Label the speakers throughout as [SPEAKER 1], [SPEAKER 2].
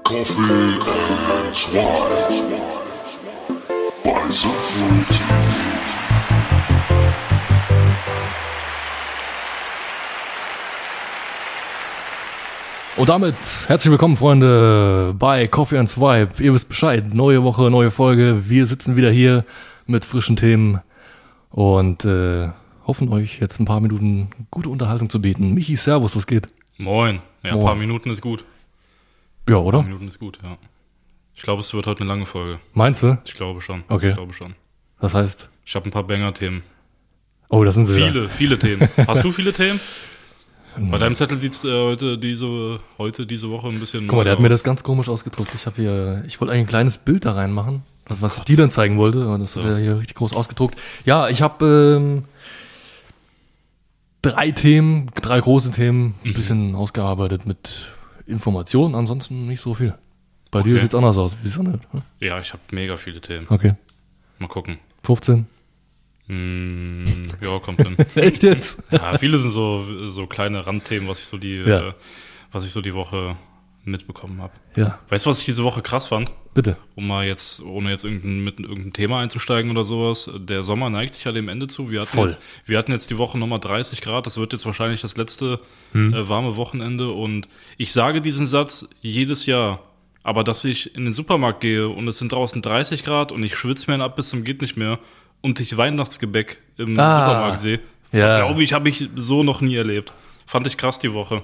[SPEAKER 1] Coffee and Swine bei Sinful.
[SPEAKER 2] Und damit herzlich willkommen, Freunde, bei Coffee and Swipe. Ihr wisst Bescheid, neue Woche, neue Folge. Wir sitzen wieder hier mit frischen Themen und hoffen euch jetzt ein paar Minuten gute Unterhaltung zu bieten. Michi, servus, was geht?
[SPEAKER 3] Moin. Ja,
[SPEAKER 2] Moin.
[SPEAKER 3] Ein paar Minuten ist gut.
[SPEAKER 2] Ja, oder?
[SPEAKER 3] Ein paar Minuten ist gut, ja. Ich glaube, es wird heute eine lange Folge.
[SPEAKER 2] Meinst du?
[SPEAKER 3] Ich glaube schon.
[SPEAKER 2] Okay.
[SPEAKER 3] Ich glaube schon.
[SPEAKER 2] Das heißt,
[SPEAKER 3] Ich habe ein paar Banger-Themen.
[SPEAKER 2] oh, das sind sie wieder.
[SPEAKER 3] Viele Themen. Hast du viele Themen? Bei deinem Zettel sieht's heute diese Woche ein bisschen.
[SPEAKER 2] Guck mal, der hat
[SPEAKER 3] neu
[SPEAKER 2] mir
[SPEAKER 3] aus.
[SPEAKER 2] das ganz komisch ausgedruckt. Ich wollte eigentlich ein kleines Bild da reinmachen, was ich dir dann zeigen wollte. Und das hat er hier richtig groß ausgedruckt. Ja, ich habe drei große Themen, ein bisschen ausgearbeitet mit Informationen, ansonsten nicht so viel. Bei dir
[SPEAKER 3] Okay.
[SPEAKER 2] sieht's anders aus. Wie ne?
[SPEAKER 3] Ja, ich habe mega viele Themen.
[SPEAKER 2] Okay.
[SPEAKER 3] Mal gucken.
[SPEAKER 2] 15.
[SPEAKER 3] Ja, kommt hin.
[SPEAKER 2] Echt jetzt?
[SPEAKER 3] Ja, viele sind so kleine Randthemen, was ich so die Woche mitbekommen habe.
[SPEAKER 2] Ja,
[SPEAKER 3] Weißt du, was ich diese Woche krass fand?
[SPEAKER 2] bitte.
[SPEAKER 3] Ohne jetzt mit irgendeinem Thema einzusteigen oder sowas. Der Sommer neigt sich ja dem Ende zu. Wir hatten jetzt die Woche nochmal 30 Grad. Das wird jetzt wahrscheinlich das letzte warme Wochenende. Und ich sage diesen Satz jedes Jahr. Aber dass ich in den Supermarkt gehe und es sind draußen 30 Grad und ich schwitze mir ab bis zum geht nicht mehr und ich Weihnachtsgebäck im Supermarkt sehe,
[SPEAKER 2] ja.
[SPEAKER 3] glaube ich, habe ich so noch nie erlebt. Fand ich krass die Woche.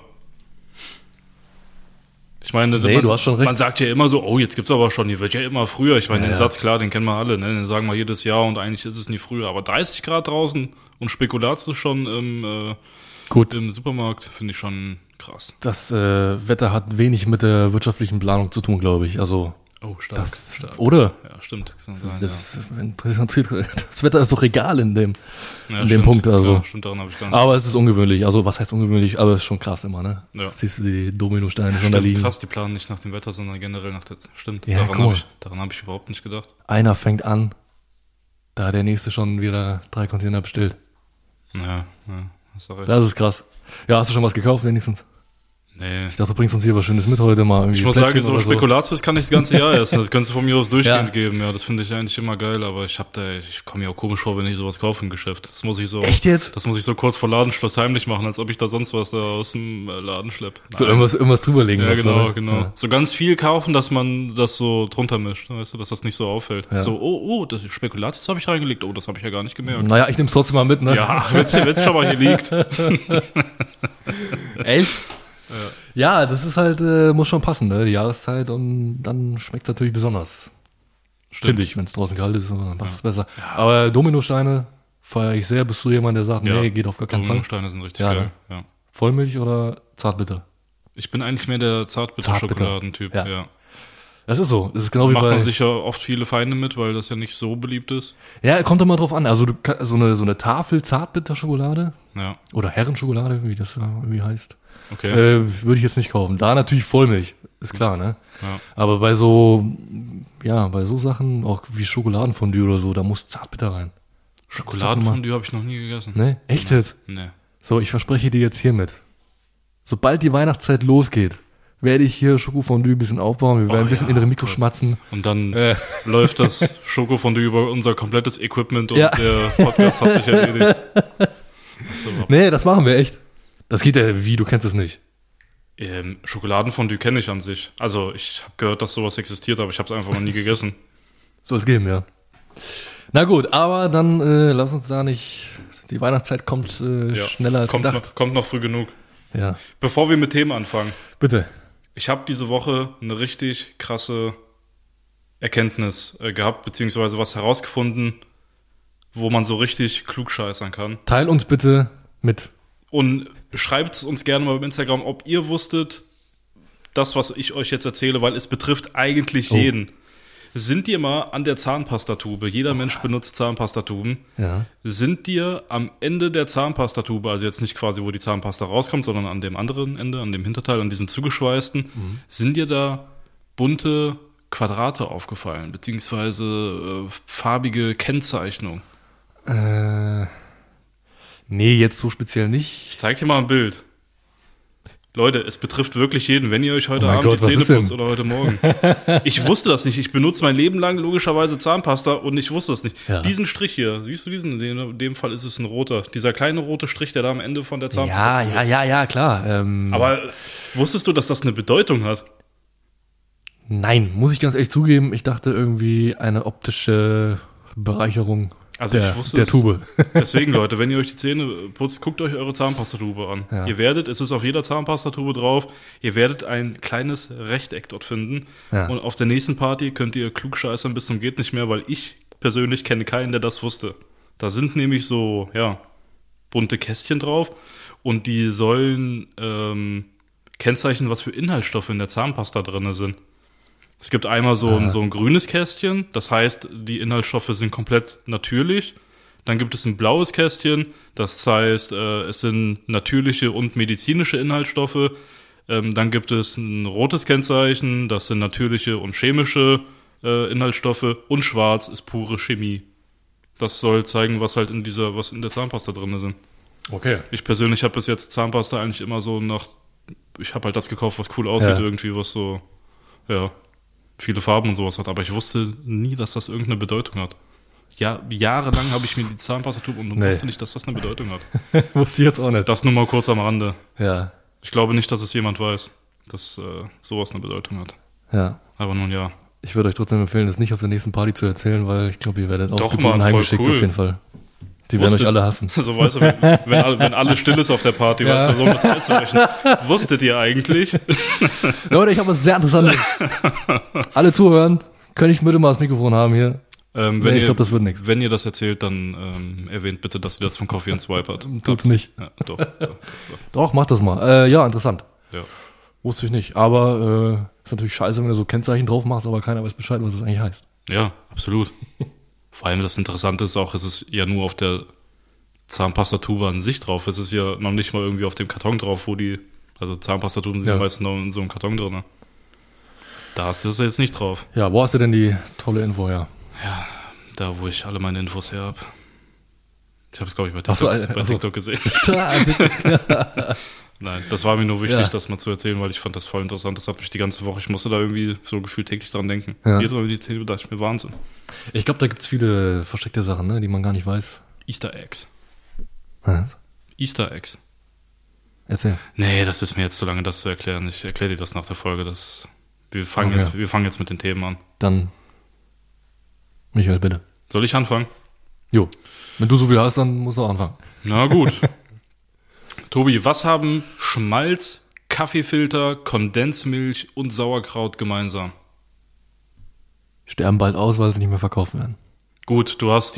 [SPEAKER 3] Ich meine,
[SPEAKER 2] Nee, du hast schon recht.
[SPEAKER 3] man sagt ja immer so, oh, jetzt gibt's aber schon, die wird ja immer früher. Ich meine,
[SPEAKER 2] Ja,
[SPEAKER 3] den
[SPEAKER 2] ja.
[SPEAKER 3] Satz, klar, den kennen wir alle, ne? Den sagen wir jedes Jahr und eigentlich ist es nie früher. Aber 30 Grad draußen und Spekulatius schon
[SPEAKER 2] Gut.
[SPEAKER 3] im Supermarkt, finde ich schon krass.
[SPEAKER 2] Das Wetter hat wenig mit der wirtschaftlichen Planung zu tun, glaube ich. Also,
[SPEAKER 3] Oh, stark.
[SPEAKER 2] oder?
[SPEAKER 3] Ja, stimmt. Das kann sein,
[SPEAKER 2] Das Wetter ist doch egal in dem
[SPEAKER 3] stimmt.
[SPEAKER 2] Punkt. Also.
[SPEAKER 3] Ja, stimmt, daran habe ich gar nicht.
[SPEAKER 2] Aber es ist ungewöhnlich. Also, was heißt ungewöhnlich? Aber es ist schon krass immer, ne?
[SPEAKER 3] Ja.
[SPEAKER 2] Siehst du die Dominosteine schon da liegen.
[SPEAKER 3] Krass, die planen nicht nach dem Wetter, sondern generell nach der. Stimmt.
[SPEAKER 2] Ja,
[SPEAKER 3] daran
[SPEAKER 2] cool.
[SPEAKER 3] habe ich überhaupt nicht gedacht.
[SPEAKER 2] Einer fängt an, da hat der nächste schon wieder 3 Container bestellt.
[SPEAKER 3] Ja, hast du recht.
[SPEAKER 2] Das ist krass. Ja, hast du schon was gekauft wenigstens?
[SPEAKER 3] Nee.
[SPEAKER 2] Ich dachte, du bringst uns hier was Schönes mit heute mal. Irgendwie
[SPEAKER 3] Ich muss
[SPEAKER 2] Plätzchen
[SPEAKER 3] sagen, so
[SPEAKER 2] oder
[SPEAKER 3] Spekulatius kann ich das ganze Jahr essen. Das könntest du von mir aus durchgehend
[SPEAKER 2] Ja.
[SPEAKER 3] geben. Ja, das finde ich eigentlich immer geil. Aber ich komme mir auch komisch vor, wenn ich sowas kaufe im Geschäft. Das muss ich so.
[SPEAKER 2] Echt jetzt?
[SPEAKER 3] Das muss ich so kurz vor Ladenschluss heimlich machen, als ob ich da sonst was da aus dem Laden schleppe.
[SPEAKER 2] So irgendwas drüberlegen.
[SPEAKER 3] Ja,
[SPEAKER 2] musst,
[SPEAKER 3] genau,
[SPEAKER 2] oder?
[SPEAKER 3] genau.
[SPEAKER 2] Ja.
[SPEAKER 3] So ganz viel kaufen, dass man das so drunter mischt, weißt du, dass das nicht so auffällt.
[SPEAKER 2] Ja.
[SPEAKER 3] So, oh, das Spekulatius habe ich reingelegt. Oh, das habe ich ja gar nicht gemerkt.
[SPEAKER 2] Naja, ich nehm's trotzdem mal mit, ne?
[SPEAKER 3] Ja, wenn's schon mal hier liegt.
[SPEAKER 2] Echt? Ja, das ist halt, muss schon passen, ne? Die Jahreszeit und dann schmeckt's natürlich besonders. Finde ich, wenn es draußen kalt ist, dann passt es besser. Aber Dominosteine feiere ich sehr. Bist du jemand, der sagt, nee, geht auf gar keinen Fall?
[SPEAKER 3] Dominosteine sind richtig
[SPEAKER 2] Ja,
[SPEAKER 3] geil.
[SPEAKER 2] ne?
[SPEAKER 3] Ja.
[SPEAKER 2] Vollmilch oder Zartbitter?
[SPEAKER 3] Ich bin eigentlich mehr der Zartbitter-Schokoladentyp.
[SPEAKER 2] Ja.
[SPEAKER 3] Ja.
[SPEAKER 2] Das ist so. Das ist genau wie
[SPEAKER 3] Macht
[SPEAKER 2] bei...
[SPEAKER 3] man sicher oft viele Feinde mit, weil das ja nicht so beliebt ist.
[SPEAKER 2] Ja, kommt immer drauf an. Also so eine Tafel Zartbitter-Schokolade
[SPEAKER 3] Ja,
[SPEAKER 2] oder Herrenschokolade, wie das irgendwie heißt,
[SPEAKER 3] okay.
[SPEAKER 2] würde ich jetzt nicht kaufen. Da natürlich Vollmilch, ist klar, ne?
[SPEAKER 3] Ja.
[SPEAKER 2] Aber bei so Sachen, auch wie Schokoladenfondue oder so, da muss Zartbitter rein.
[SPEAKER 3] Schokoladenfondue habe ich noch nie gegessen.
[SPEAKER 2] Ne? Echt jetzt?
[SPEAKER 3] Nee.
[SPEAKER 2] So, ich verspreche dir jetzt hiermit. Sobald die Weihnachtszeit losgeht, werde ich hier Schokofondue ein bisschen aufbauen. Wir werden ein bisschen in den Mikro schmatzen.
[SPEAKER 3] Und dann läuft das Schokofondue über unser komplettes Equipment und
[SPEAKER 2] Ja.
[SPEAKER 3] der Podcast hat sich erledigt. So.
[SPEAKER 2] Nee, das machen wir echt. Das geht ja wie, du kennst es nicht.
[SPEAKER 3] Schokoladenfondue kenne ich an sich. Also ich habe gehört, dass sowas existiert, aber ich habe es einfach noch nie gegessen.
[SPEAKER 2] Soll es geben, ja. Na gut, aber dann lass uns da nicht... Die Weihnachtszeit kommt schneller als gedacht.
[SPEAKER 3] Kommt noch früh genug.
[SPEAKER 2] Ja,
[SPEAKER 3] Bevor wir mit Themen anfangen.
[SPEAKER 2] bitte.
[SPEAKER 3] Ich habe diese Woche eine richtig krasse Erkenntnis gehabt, beziehungsweise was herausgefunden, wo man so richtig klugscheißern kann.
[SPEAKER 2] Teil uns bitte mit.
[SPEAKER 3] Und schreibt uns gerne mal auf Instagram, ob ihr wusstet, das, was ich euch jetzt erzähle, weil es betrifft eigentlich jeden. Sind dir mal an der Zahnpastatube, jeder Mensch benutzt Zahnpastatuben,
[SPEAKER 2] Ja.
[SPEAKER 3] sind dir am Ende der Zahnpastatube, also jetzt nicht quasi, wo die Zahnpasta rauskommt, sondern an dem anderen Ende, an dem Hinterteil, an diesem zugeschweißten, sind dir da bunte Quadrate aufgefallen, beziehungsweise farbige Kennzeichnung?
[SPEAKER 2] Nee, jetzt so speziell nicht.
[SPEAKER 3] Ich zeig dir mal ein Bild. Leute, es betrifft wirklich jeden, wenn ihr euch heute Abend
[SPEAKER 2] Gott,
[SPEAKER 3] die Zähne putzt oder heute Morgen. Ich wusste das nicht. Ich benutze mein Leben lang logischerweise Zahnpasta und ich wusste das nicht. Ja. Diesen Strich hier, siehst du diesen? In dem Fall ist es ein roter. Dieser kleine rote Strich, der da am Ende von der Zahnpasta ist.
[SPEAKER 2] Ja, klar.
[SPEAKER 3] Aber wusstest du, dass das eine Bedeutung hat?
[SPEAKER 2] Nein, muss ich ganz ehrlich zugeben. Ich dachte irgendwie eine optische Bereicherung.
[SPEAKER 3] Also ich wusste
[SPEAKER 2] der Tube.
[SPEAKER 3] Deswegen, Leute, wenn ihr euch die Zähne putzt, guckt euch eure Zahnpastatube an. Ja. Es ist auf jeder Zahnpastatube drauf, ihr werdet ein kleines Rechteck dort finden. Ja. Und auf der nächsten Party könnt ihr klugscheißern bis zum geht nicht mehr, weil ich persönlich kenne keinen, der das wusste. Da sind nämlich so, bunte Kästchen drauf und die sollen kennzeichnen, was für Inhaltsstoffe in der Zahnpasta drin sind. Es gibt einmal so ein grünes Kästchen, das heißt, die Inhaltsstoffe sind komplett natürlich. Dann gibt es ein blaues Kästchen, das heißt, es sind natürliche und medizinische Inhaltsstoffe. Dann gibt es ein rotes Kennzeichen, das sind natürliche und chemische Inhaltsstoffe. Und schwarz ist pure Chemie. Das soll zeigen, was in der Zahnpasta drin sind.
[SPEAKER 2] Okay.
[SPEAKER 3] Ich persönlich habe bis jetzt Zahnpasta eigentlich immer so ich habe halt das gekauft, was cool aussieht, irgendwie, was so, viele Farben und sowas hat, aber ich wusste nie, dass das irgendeine Bedeutung hat. Ja, jahrelang habe ich mir die Zahnpastatube und wusste nicht, dass das eine Bedeutung hat.
[SPEAKER 2] Wusste ich jetzt auch nicht.
[SPEAKER 3] Das nur mal kurz am Rande.
[SPEAKER 2] Ja.
[SPEAKER 3] Ich glaube nicht, dass es jemand weiß, dass sowas eine Bedeutung hat.
[SPEAKER 2] Ja.
[SPEAKER 3] Aber nun ja.
[SPEAKER 2] Ich würde euch trotzdem empfehlen, das nicht auf der nächsten Party zu erzählen, weil ich glaube, ihr werdet ausgeboten heimgeschickt auf jeden Fall. Die werden euch alle hassen.
[SPEAKER 3] So, weißt du, wenn alle still ist auf der Party, weißt du, so das auszurechnen. Wusstet ihr eigentlich?
[SPEAKER 2] Leute, ich habe was sehr Interessantes. Alle zuhören. Könnte ich bitte mal das Mikrofon haben hier? Ich glaube, das wird nichts.
[SPEAKER 3] Wenn ihr das erzählt, dann erwähnt bitte, dass ihr das von Coffee & Swipe hat.
[SPEAKER 2] Tut's nicht.
[SPEAKER 3] Ja, doch.
[SPEAKER 2] Doch, macht das mal. Ja, interessant.
[SPEAKER 3] Ja.
[SPEAKER 2] Wusste ich nicht. Aber ist natürlich scheiße, wenn du so Kennzeichen drauf machst, aber keiner weiß Bescheid, was das eigentlich heißt.
[SPEAKER 3] Ja, absolut. Vor allem das Interessante ist auch, es ist ja nur auf der Zahnpastatube an sich drauf. Es ist ja noch nicht mal irgendwie auf dem Karton drauf, also Zahnpastatuben sind ja meistens noch in so einem Karton drin. Da ist das jetzt nicht drauf.
[SPEAKER 2] Ja, wo hast du denn die tolle Info her?
[SPEAKER 3] Ja, da wo ich alle meine Infos her habe. Ich habe es, glaube ich, bei TikTok gesehen. Nein, das war mir nur wichtig, das mal zu erzählen, weil ich fand das voll interessant. Das hat mich die ganze Woche, ich musste da irgendwie so gefühlt täglich dran denken. Jedes Mal die Zähne, dachte ich mir, Wahnsinn.
[SPEAKER 2] Ich glaube, da gibt's viele versteckte Sachen, ne, die man gar nicht weiß.
[SPEAKER 3] Easter Eggs.
[SPEAKER 2] Was?
[SPEAKER 3] Easter Eggs.
[SPEAKER 2] Erzähl.
[SPEAKER 3] Nee, das ist mir jetzt zu lange, das zu erklären. Ich erkläre dir das nach der Folge. Wir fangen jetzt mit den Themen an.
[SPEAKER 2] Dann, Michael, bitte.
[SPEAKER 3] Soll ich anfangen?
[SPEAKER 2] Jo. Wenn du so viel hast, dann musst du auch anfangen.
[SPEAKER 3] Na gut. Tobi, was haben Schmalz, Kaffeefilter, Kondensmilch und Sauerkraut gemeinsam?
[SPEAKER 2] Sterben bald aus, weil sie nicht mehr verkauft werden.
[SPEAKER 3] Gut, du hast die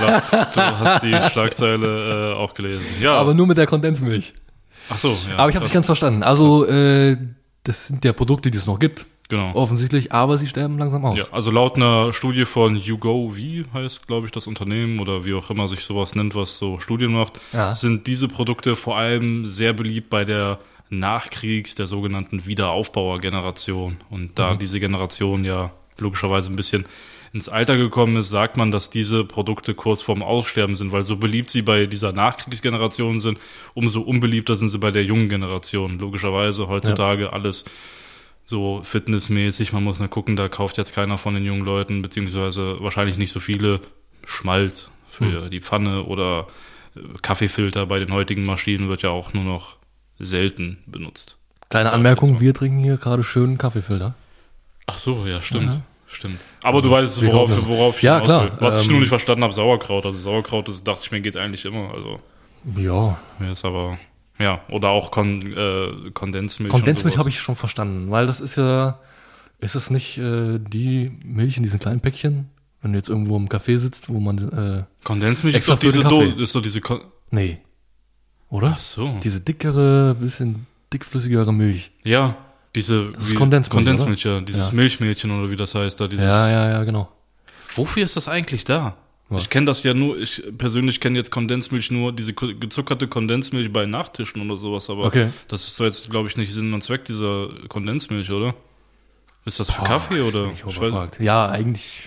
[SPEAKER 3] Schlagzeile, auch gelesen. Ja.
[SPEAKER 2] Aber nur mit der Kondensmilch.
[SPEAKER 3] Ach so, ja.
[SPEAKER 2] Aber ich habe es nicht ganz verstanden. Also, das sind ja Produkte, die es noch gibt.
[SPEAKER 3] Genau.
[SPEAKER 2] Offensichtlich, aber sie sterben langsam aus.
[SPEAKER 3] Ja, also laut einer Studie von YouGov heißt, glaube ich, das Unternehmen oder wie auch immer sich sowas nennt, was so Studien macht, sind diese Produkte vor allem sehr beliebt bei der der sogenannten Wiederaufbauer-Generation. Und da diese Generation ja logischerweise ein bisschen ins Alter gekommen ist, sagt man, dass diese Produkte kurz vorm Aussterben sind, weil so beliebt sie bei dieser Nachkriegsgeneration sind, umso unbeliebter sind sie bei der jungen Generation. Logischerweise heutzutage alles so fitnessmäßig, man muss mal gucken, da kauft jetzt keiner von den jungen Leuten, beziehungsweise wahrscheinlich nicht so viele Schmalz für die Pfanne oder Kaffeefilter bei den heutigen Maschinen wird ja auch nur noch selten benutzt.
[SPEAKER 2] Kleine Anmerkung, wir trinken hier gerade schönen Kaffeefilter.
[SPEAKER 3] Ach so, ja, stimmt. Stimmt. Aber du weißt, worauf ich hinaus will. Was ich nur nicht verstanden habe, Sauerkraut. Also Sauerkraut, das dachte ich mir, geht eigentlich immer. Also
[SPEAKER 2] ja.
[SPEAKER 3] Ist aber, ja, oder auch Kondensmilch.
[SPEAKER 2] Kondensmilch habe ich schon verstanden, weil das ist ja, ist das nicht die Milch in diesen kleinen Päckchen, wenn du jetzt irgendwo im Café sitzt, wo man
[SPEAKER 3] Kondensmilch
[SPEAKER 2] extra
[SPEAKER 3] ist doch diese
[SPEAKER 2] nee. Oder?
[SPEAKER 3] Ach so.
[SPEAKER 2] Diese dickere, bisschen dickflüssigere Milch.
[SPEAKER 3] Ja.
[SPEAKER 2] Das ist Kondensmilch,
[SPEAKER 3] ja. Dieses Milchmädchen oder wie das heißt da.
[SPEAKER 2] Ja, genau.
[SPEAKER 3] Wofür ist das eigentlich da?
[SPEAKER 2] Was?
[SPEAKER 3] Ich kenne das ja nur, ich persönlich kenne jetzt Kondensmilch nur, diese gezuckerte Kondensmilch bei Nachtischen oder sowas, aber das ist so jetzt, glaube ich, nicht Sinn und Zweck dieser Kondensmilch, oder? Ist das für Kaffee oder?
[SPEAKER 2] Ja, eigentlich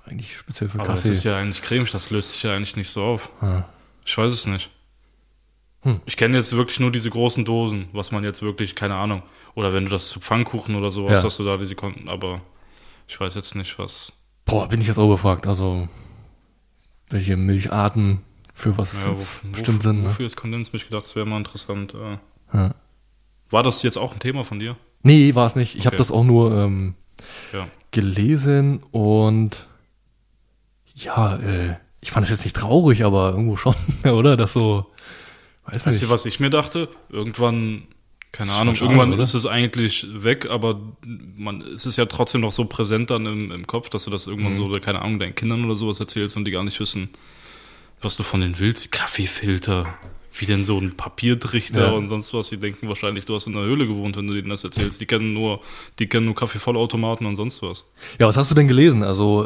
[SPEAKER 2] speziell für Kaffee.
[SPEAKER 3] Aber das ist ja eigentlich cremig, das löst sich ja eigentlich nicht so auf.
[SPEAKER 2] Ah.
[SPEAKER 3] Ich weiß es nicht. Ich kenne jetzt wirklich nur diese großen Dosen, was man jetzt wirklich, keine Ahnung. Oder wenn du das zu Pfannkuchen oder sowas hast, du da diese Konten, aber ich weiß jetzt nicht, was.
[SPEAKER 2] Boah, bin ich jetzt auch gefragt. Also, welche Milcharten für was jetzt bestimmt sind.
[SPEAKER 3] Wofür ist Kondensmilch gedacht? Das wäre mal interessant. Ja. War das jetzt auch ein Thema von dir?
[SPEAKER 2] Nee, war es nicht. Ich habe das auch nur gelesen und ja, ich fand es jetzt nicht traurig, aber irgendwo schon, oder? Das so,
[SPEAKER 3] weißt du, was ich mir dachte? Irgendwann, keine Ahnung, irgendwann ist es eigentlich weg, aber es ist ja trotzdem noch so präsent dann im Kopf, dass du das irgendwann so, oder keine Ahnung, deinen Kindern oder sowas erzählst und die gar nicht wissen, was du von denen willst. Kaffeefilter, wie denn so ein Papiertrichter und sonst was. Die denken wahrscheinlich, du hast in einer Höhle gewohnt, wenn du denen das erzählst. Die kennen nur Kaffeevollautomaten und sonst was. Ja,
[SPEAKER 2] was hast du denn gelesen? Also,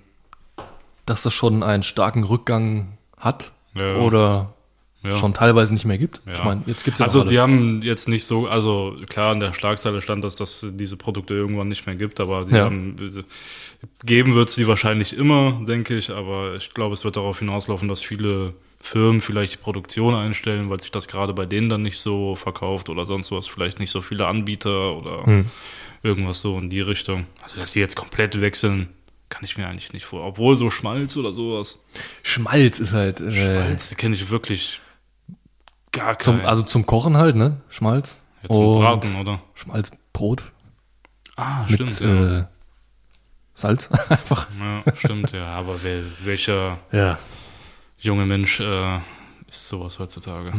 [SPEAKER 2] dass das schon einen starken Rückgang hat oder schon teilweise nicht mehr gibt?
[SPEAKER 3] Ja.
[SPEAKER 2] Ich meine, jetzt gibt's ja
[SPEAKER 3] also
[SPEAKER 2] alles.
[SPEAKER 3] Die haben jetzt nicht so, also klar, in der Schlagzeile stand, dass das diese Produkte irgendwann nicht mehr gibt, aber geben wird es die wahrscheinlich immer, denke ich, aber ich glaube, es wird darauf hinauslaufen, dass viele Firmen vielleicht die Produktion einstellen, weil sich das gerade bei denen dann nicht so verkauft oder sonst was, vielleicht nicht so viele Anbieter oder irgendwas so in die Richtung. Also, dass die jetzt komplett wechseln, kann ich mir eigentlich nicht vor. Obwohl so Schmalz oder sowas.
[SPEAKER 2] Schmalz ist halt...
[SPEAKER 3] Schmalz, kenne ich wirklich gar keinen.
[SPEAKER 2] Also zum Kochen halt, ne? Schmalz.
[SPEAKER 3] Ja, zum Braten, oder?
[SPEAKER 2] Schmalzbrot.
[SPEAKER 3] Stimmt,
[SPEAKER 2] mit Salz einfach.
[SPEAKER 3] Ja, stimmt, ja. Aber welcher junge Mensch isst sowas heutzutage?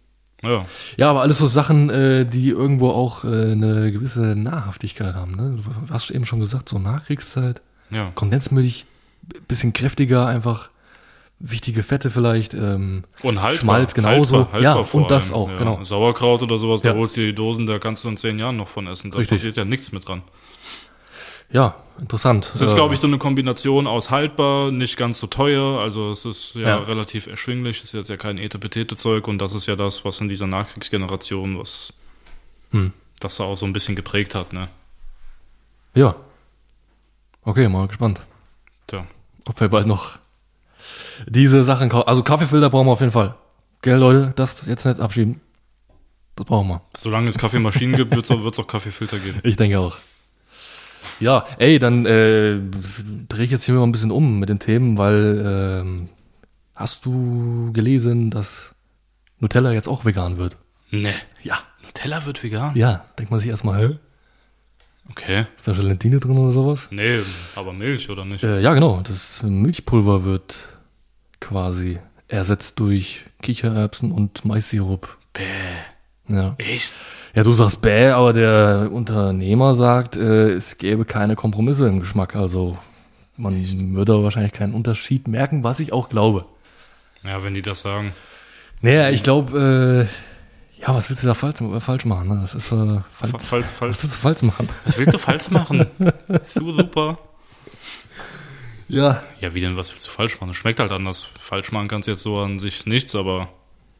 [SPEAKER 2] Ja, aber alles so Sachen, die irgendwo auch eine gewisse Nahrhaftigkeit haben. Ne? Du hast eben schon gesagt, so Nachkriegszeit.
[SPEAKER 3] Ja.
[SPEAKER 2] Kondensmilch, bisschen kräftiger, einfach wichtige Fette vielleicht.
[SPEAKER 3] Und haltbar.
[SPEAKER 2] Schmalz genauso.
[SPEAKER 3] Haltbar
[SPEAKER 2] und das
[SPEAKER 3] allem.
[SPEAKER 2] auch, genau.
[SPEAKER 3] Sauerkraut oder sowas, da holst du die Dosen, da kannst du in 10 Jahren noch von essen. Da passiert ja nichts mit dran.
[SPEAKER 2] Ja, interessant.
[SPEAKER 3] Es ist, glaube ich, so eine Kombination aus haltbar, nicht ganz so teuer, also es ist relativ erschwinglich, es ist jetzt ja kein Etepetete-Zeug und das ist ja das, was in dieser Nachkriegsgeneration, was das da auch so ein bisschen geprägt hat, ne?
[SPEAKER 2] Ja. Okay, mal gespannt.
[SPEAKER 3] Tja.
[SPEAKER 2] Ob wir bald noch diese Sachen kaufen. Also Kaffeefilter brauchen wir auf jeden Fall. Gell, Leute, das jetzt nicht abschieben. Das brauchen wir.
[SPEAKER 3] Solange es Kaffeemaschinen gibt, wird es auch Kaffeefilter geben.
[SPEAKER 2] Ich denke auch. Ja, ey, dann drehe ich jetzt hier mal ein bisschen um mit den Themen, weil hast du gelesen, dass Nutella jetzt auch vegan wird?
[SPEAKER 3] Nee.
[SPEAKER 2] Ja.
[SPEAKER 3] Nutella wird vegan?
[SPEAKER 2] Ja, denkt man sich erstmal, hä?
[SPEAKER 3] Okay.
[SPEAKER 2] Ist da Gelatine drin oder sowas?
[SPEAKER 3] Nee, aber Milch, oder nicht?
[SPEAKER 2] Ja, genau. Das Milchpulver wird quasi ersetzt durch Kichererbsen und Mais-Sirup.
[SPEAKER 3] Bäh.
[SPEAKER 2] Ja.
[SPEAKER 3] Echt?
[SPEAKER 2] Ja, du sagst bäh, aber der Unternehmer sagt, es gäbe keine Kompromisse im Geschmack. Also man würde wahrscheinlich keinen Unterschied merken, was ich auch glaube.
[SPEAKER 3] Ja, wenn die das sagen.
[SPEAKER 2] Naja, ich glaube, ja, was willst du da falsch machen? Ne? Das ist falsch. Was willst du falsch machen?
[SPEAKER 3] Was willst du falsch machen? So super.
[SPEAKER 2] Ja.
[SPEAKER 3] Ja, wie denn, was willst du falsch machen? Das schmeckt halt anders. Falsch machen kannst du jetzt so an sich nichts, aber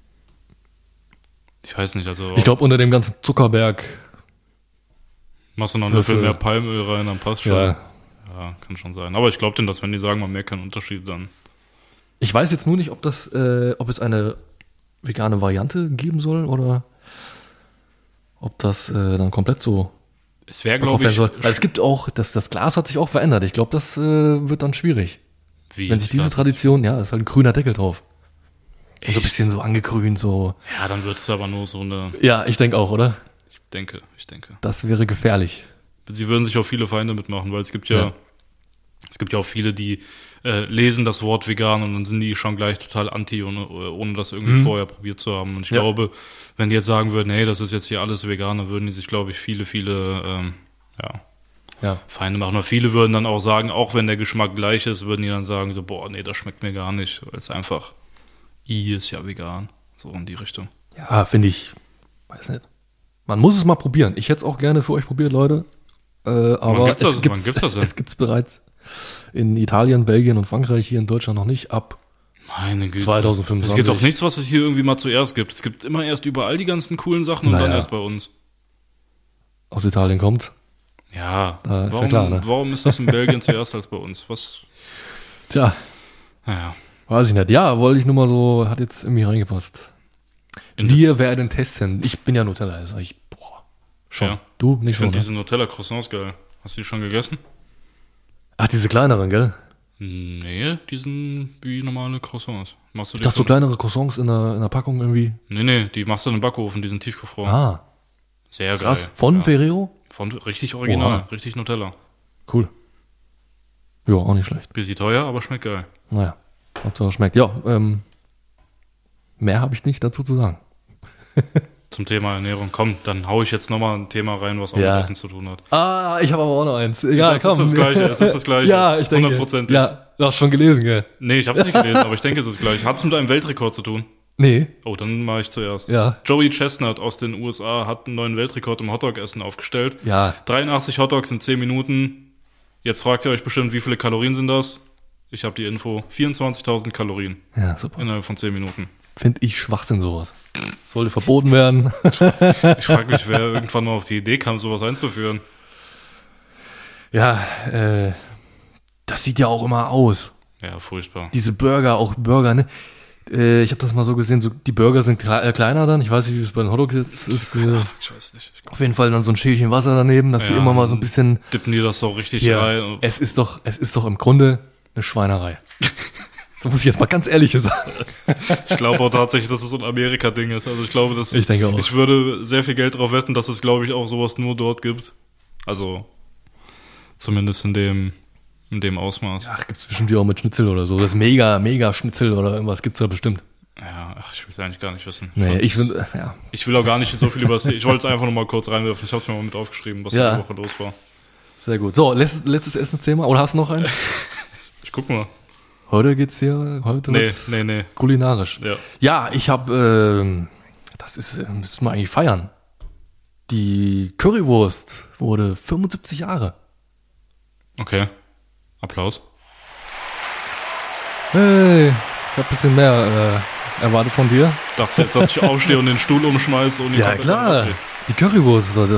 [SPEAKER 3] ich weiß nicht, also...
[SPEAKER 2] Ich glaube, unter dem ganzen Zuckerberg
[SPEAKER 3] machst du noch ein bisschen mehr Palmöl rein, dann passt schon. Ja, kann schon sein. Aber ich glaube denn, dass wenn die sagen, man merkt keinen Unterschied, dann...
[SPEAKER 2] Ich weiß jetzt nur nicht, ob es eine vegane Variante geben soll oder ob das dann komplett so...
[SPEAKER 3] Es wäre, glaube ich...
[SPEAKER 2] Weil es gibt auch, das Glas hat sich auch verändert. Ich glaube, das wird dann schwierig.
[SPEAKER 3] Wie?
[SPEAKER 2] Wenn sich diese Tradition, ist halt ein grüner Deckel drauf. Und so ein bisschen so angegrünt, so.
[SPEAKER 3] Ja, dann wird es aber nur so eine...
[SPEAKER 2] Ja, ich denke auch, oder?
[SPEAKER 3] Ich denke.
[SPEAKER 2] Das wäre gefährlich.
[SPEAKER 3] Sie würden sich auch viele Feinde mitmachen, weil es gibt ja auch viele, die lesen das Wort vegan und dann sind die schon gleich total anti, ohne das irgendwie vorher probiert zu haben. Und ich glaube, wenn die jetzt sagen würden, hey, das ist jetzt hier alles vegan, dann würden die sich, glaube ich, viele Feinde machen. Und viele würden dann auch sagen, auch wenn der Geschmack gleich ist, würden die dann sagen so, boah, nee, das schmeckt mir gar nicht, weil es einfach... ist ja vegan. So in die Richtung.
[SPEAKER 2] Ja, finde ich, weiß nicht. Man muss es mal probieren. Ich hätte es auch gerne für euch probiert, Leute. Aber es gibt's bereits in Italien, Belgien und Frankreich, hier in Deutschland noch nicht, ab
[SPEAKER 3] Meine Güte.
[SPEAKER 2] 2025.
[SPEAKER 3] Es gibt doch nichts, was es hier irgendwie mal zuerst gibt. Es gibt immer erst überall die ganzen coolen Sachen und dann erst bei uns.
[SPEAKER 2] Aus Italien kommt's.
[SPEAKER 3] Ja,
[SPEAKER 2] da ist ja klar, ne?
[SPEAKER 3] Warum ist das in Belgien zuerst als bei uns? Was?
[SPEAKER 2] Tja.
[SPEAKER 3] Naja.
[SPEAKER 2] Weiß ich nicht. Ja, wollte ich nur mal so, hat jetzt irgendwie reingepasst. Wir werden testen. Ich bin ja Nutella, schon.
[SPEAKER 3] Ja.
[SPEAKER 2] Du? Nicht
[SPEAKER 3] Ich
[SPEAKER 2] so,
[SPEAKER 3] finde
[SPEAKER 2] ne?
[SPEAKER 3] diese Nutella-Croissants geil. Hast du die schon gegessen?
[SPEAKER 2] Ach, diese kleineren, gell?
[SPEAKER 3] Nee, die sind wie normale Croissants. Machst du
[SPEAKER 2] Ich
[SPEAKER 3] die
[SPEAKER 2] dachte, so
[SPEAKER 3] von-
[SPEAKER 2] kleinere Croissants in der Packung irgendwie.
[SPEAKER 3] Nee, die machst du in den Backofen, die sind tiefgefroren.
[SPEAKER 2] Ah,
[SPEAKER 3] Sehr
[SPEAKER 2] krass.
[SPEAKER 3] geil.
[SPEAKER 2] Von
[SPEAKER 3] ja.
[SPEAKER 2] Ferrero?
[SPEAKER 3] Von richtig original,
[SPEAKER 2] Oha.
[SPEAKER 3] richtig Nutella.
[SPEAKER 2] Cool. Ja, auch nicht schlecht.
[SPEAKER 3] Bisschen teuer, aber schmeckt geil.
[SPEAKER 2] Naja, Hauptsache schmeckt. Ja, mehr habe ich nicht dazu zu sagen.
[SPEAKER 3] Zum Thema Ernährung. Komm, dann hau ich jetzt nochmal ein Thema rein, was auch
[SPEAKER 2] Ja.
[SPEAKER 3] mit Essen zu tun hat.
[SPEAKER 2] Ah, ich habe aber auch noch eins. Egal,
[SPEAKER 3] Das ist das Gleiche, es ist das Gleiche.
[SPEAKER 2] Ja, ich denke.
[SPEAKER 3] 100%.
[SPEAKER 2] Ja, du hast schon gelesen, gell?
[SPEAKER 3] Nee, ich hab's nicht gelesen, aber ich denke, es ist gleich. Hat es mit einem Weltrekord zu tun?
[SPEAKER 2] Nee.
[SPEAKER 3] Oh, dann mache ich zuerst.
[SPEAKER 2] Ja.
[SPEAKER 3] Joey Chestnut aus den USA hat einen neuen Weltrekord im Hotdog-Essen aufgestellt.
[SPEAKER 2] Ja.
[SPEAKER 3] 83 Hotdogs in 10 Minuten. Jetzt fragt ihr euch bestimmt, wie viele Kalorien sind das? Ich habe die Info. 24.000 Kalorien
[SPEAKER 2] Ja, super.
[SPEAKER 3] innerhalb von 10 Minuten.
[SPEAKER 2] Finde ich Schwachsinn sowas. Sollte verboten werden.
[SPEAKER 3] Ich frage mich, wer irgendwann mal auf die Idee kam, sowas einzuführen.
[SPEAKER 2] Ja, das sieht ja auch immer aus.
[SPEAKER 3] Ja, furchtbar.
[SPEAKER 2] Diese Burger, ne? Ich habe das mal so gesehen, so die Burger sind kleiner dann. Ich weiß nicht, wie es bei den Hotdogs jetzt ist.
[SPEAKER 3] Ich weiß nicht.
[SPEAKER 2] Auf jeden Fall dann so ein Schälchen Wasser daneben, dass sie
[SPEAKER 3] Ja,
[SPEAKER 2] immer mal so ein bisschen.
[SPEAKER 3] Dippen die das so richtig
[SPEAKER 2] Ja,
[SPEAKER 3] rein.
[SPEAKER 2] es ist doch im Grunde eine Schweinerei. So muss ich jetzt mal ganz ehrlich sagen.
[SPEAKER 3] Ich glaube auch tatsächlich, dass es so ein Amerika-Ding ist. Also ich glaube, dass
[SPEAKER 2] Ich denke auch.
[SPEAKER 3] Ich würde sehr viel Geld drauf wetten, dass es, glaube ich, auch sowas nur dort gibt. Also zumindest in dem Ausmaß.
[SPEAKER 2] Ach, gibt's bestimmt ja auch mit Schnitzel oder so. Das mega Schnitzel oder irgendwas gibt's da bestimmt.
[SPEAKER 3] Ja, ich will es eigentlich gar nicht wissen.
[SPEAKER 2] Nee, ich finde, ja.
[SPEAKER 3] Ich will auch gar nicht so viel über das. Ich wollte es einfach nur mal kurz reinwerfen. Ich habe es mir mal mit aufgeschrieben, was
[SPEAKER 2] Ja.
[SPEAKER 3] die Woche los war.
[SPEAKER 2] Sehr gut. So, letztes Essensthema. Oder hast du noch eins?
[SPEAKER 3] Ich guck mal.
[SPEAKER 2] Heute wird's
[SPEAKER 3] Nee.
[SPEAKER 2] kulinarisch.
[SPEAKER 3] Ja.
[SPEAKER 2] Ja, ich habe, das müssen wir eigentlich feiern. Die Currywurst wurde 75 Jahre.
[SPEAKER 3] Okay. Applaus.
[SPEAKER 2] Hey, ich habe ein bisschen mehr erwartet von dir.
[SPEAKER 3] Dachte jetzt, dass ich aufstehe und den Stuhl umschmeiße und die
[SPEAKER 2] Ja,
[SPEAKER 3] komplett
[SPEAKER 2] klar.
[SPEAKER 3] abdrehe.
[SPEAKER 2] Die Currywurst ist so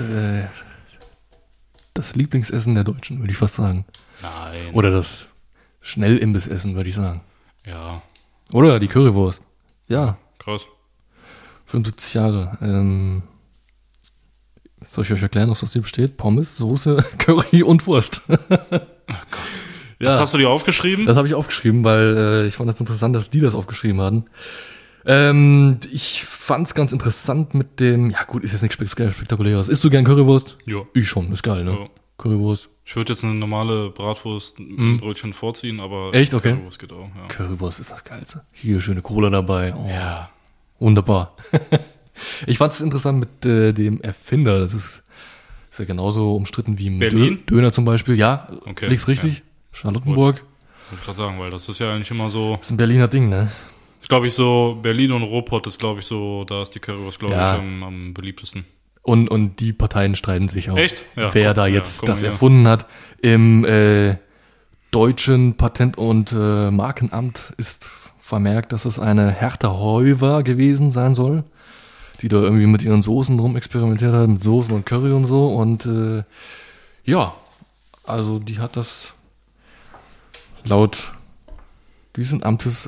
[SPEAKER 2] das Lieblingsessen der Deutschen, würde ich fast sagen.
[SPEAKER 3] Nein.
[SPEAKER 2] Oder das Schnellimbissessen, würde ich sagen.
[SPEAKER 3] Ja,
[SPEAKER 2] Oder die Currywurst. Ja,
[SPEAKER 3] krass.
[SPEAKER 2] 75 Jahre. Soll ich euch erklären, aus was die besteht? Pommes, Soße, Curry und Wurst.
[SPEAKER 3] Das hast du dir aufgeschrieben?
[SPEAKER 2] Das habe ich aufgeschrieben, weil ich fand das interessant, dass die das aufgeschrieben hatten. Ich fand es ganz interessant mit dem, ja gut, ist jetzt nichts Spektakuläres. Isst du gern Currywurst?
[SPEAKER 3] Ja.
[SPEAKER 2] Ich schon, ist geil, ne?
[SPEAKER 3] Ja.
[SPEAKER 2] Currywurst.
[SPEAKER 3] Ich würde jetzt eine normale Bratwurst mit einem Brötchen vorziehen, aber
[SPEAKER 2] Echt? Okay.
[SPEAKER 3] Currywurst geht auch, ja.
[SPEAKER 2] Currywurst ist das Geilste. Hier schöne Cola dabei. Oh,
[SPEAKER 3] Ja.
[SPEAKER 2] wunderbar. Ich fand es interessant mit dem Erfinder. Das ist ja genauso umstritten wie im
[SPEAKER 3] Berlin?
[SPEAKER 2] Döner zum Beispiel. Ja,
[SPEAKER 3] Okay,
[SPEAKER 2] liegt's richtig. Charlottenburg.
[SPEAKER 3] Wollte ich gerade sagen, weil das ist ja eigentlich immer so,
[SPEAKER 2] Das ist ein Berliner Ding, ne?
[SPEAKER 3] ich glaube so, Berlin und Ruhrpott ist, glaube ich, so, da ist die Currywurst, glaube
[SPEAKER 2] Ja.
[SPEAKER 3] ich, am beliebtesten.
[SPEAKER 2] Und die Parteien streiten sich auch.
[SPEAKER 3] Echt? Ja.
[SPEAKER 2] Wer da
[SPEAKER 3] Ja,
[SPEAKER 2] jetzt
[SPEAKER 3] guck mal
[SPEAKER 2] das
[SPEAKER 3] hier.
[SPEAKER 2] erfunden hat. Im deutschen Patent- und Markenamt ist vermerkt, dass es eine Hertha Heuwer gewesen sein soll, die da irgendwie mit ihren Soßen rum experimentiert hat, mit Soßen und Curry und so. Und ja, also die hat das laut diesen Amtes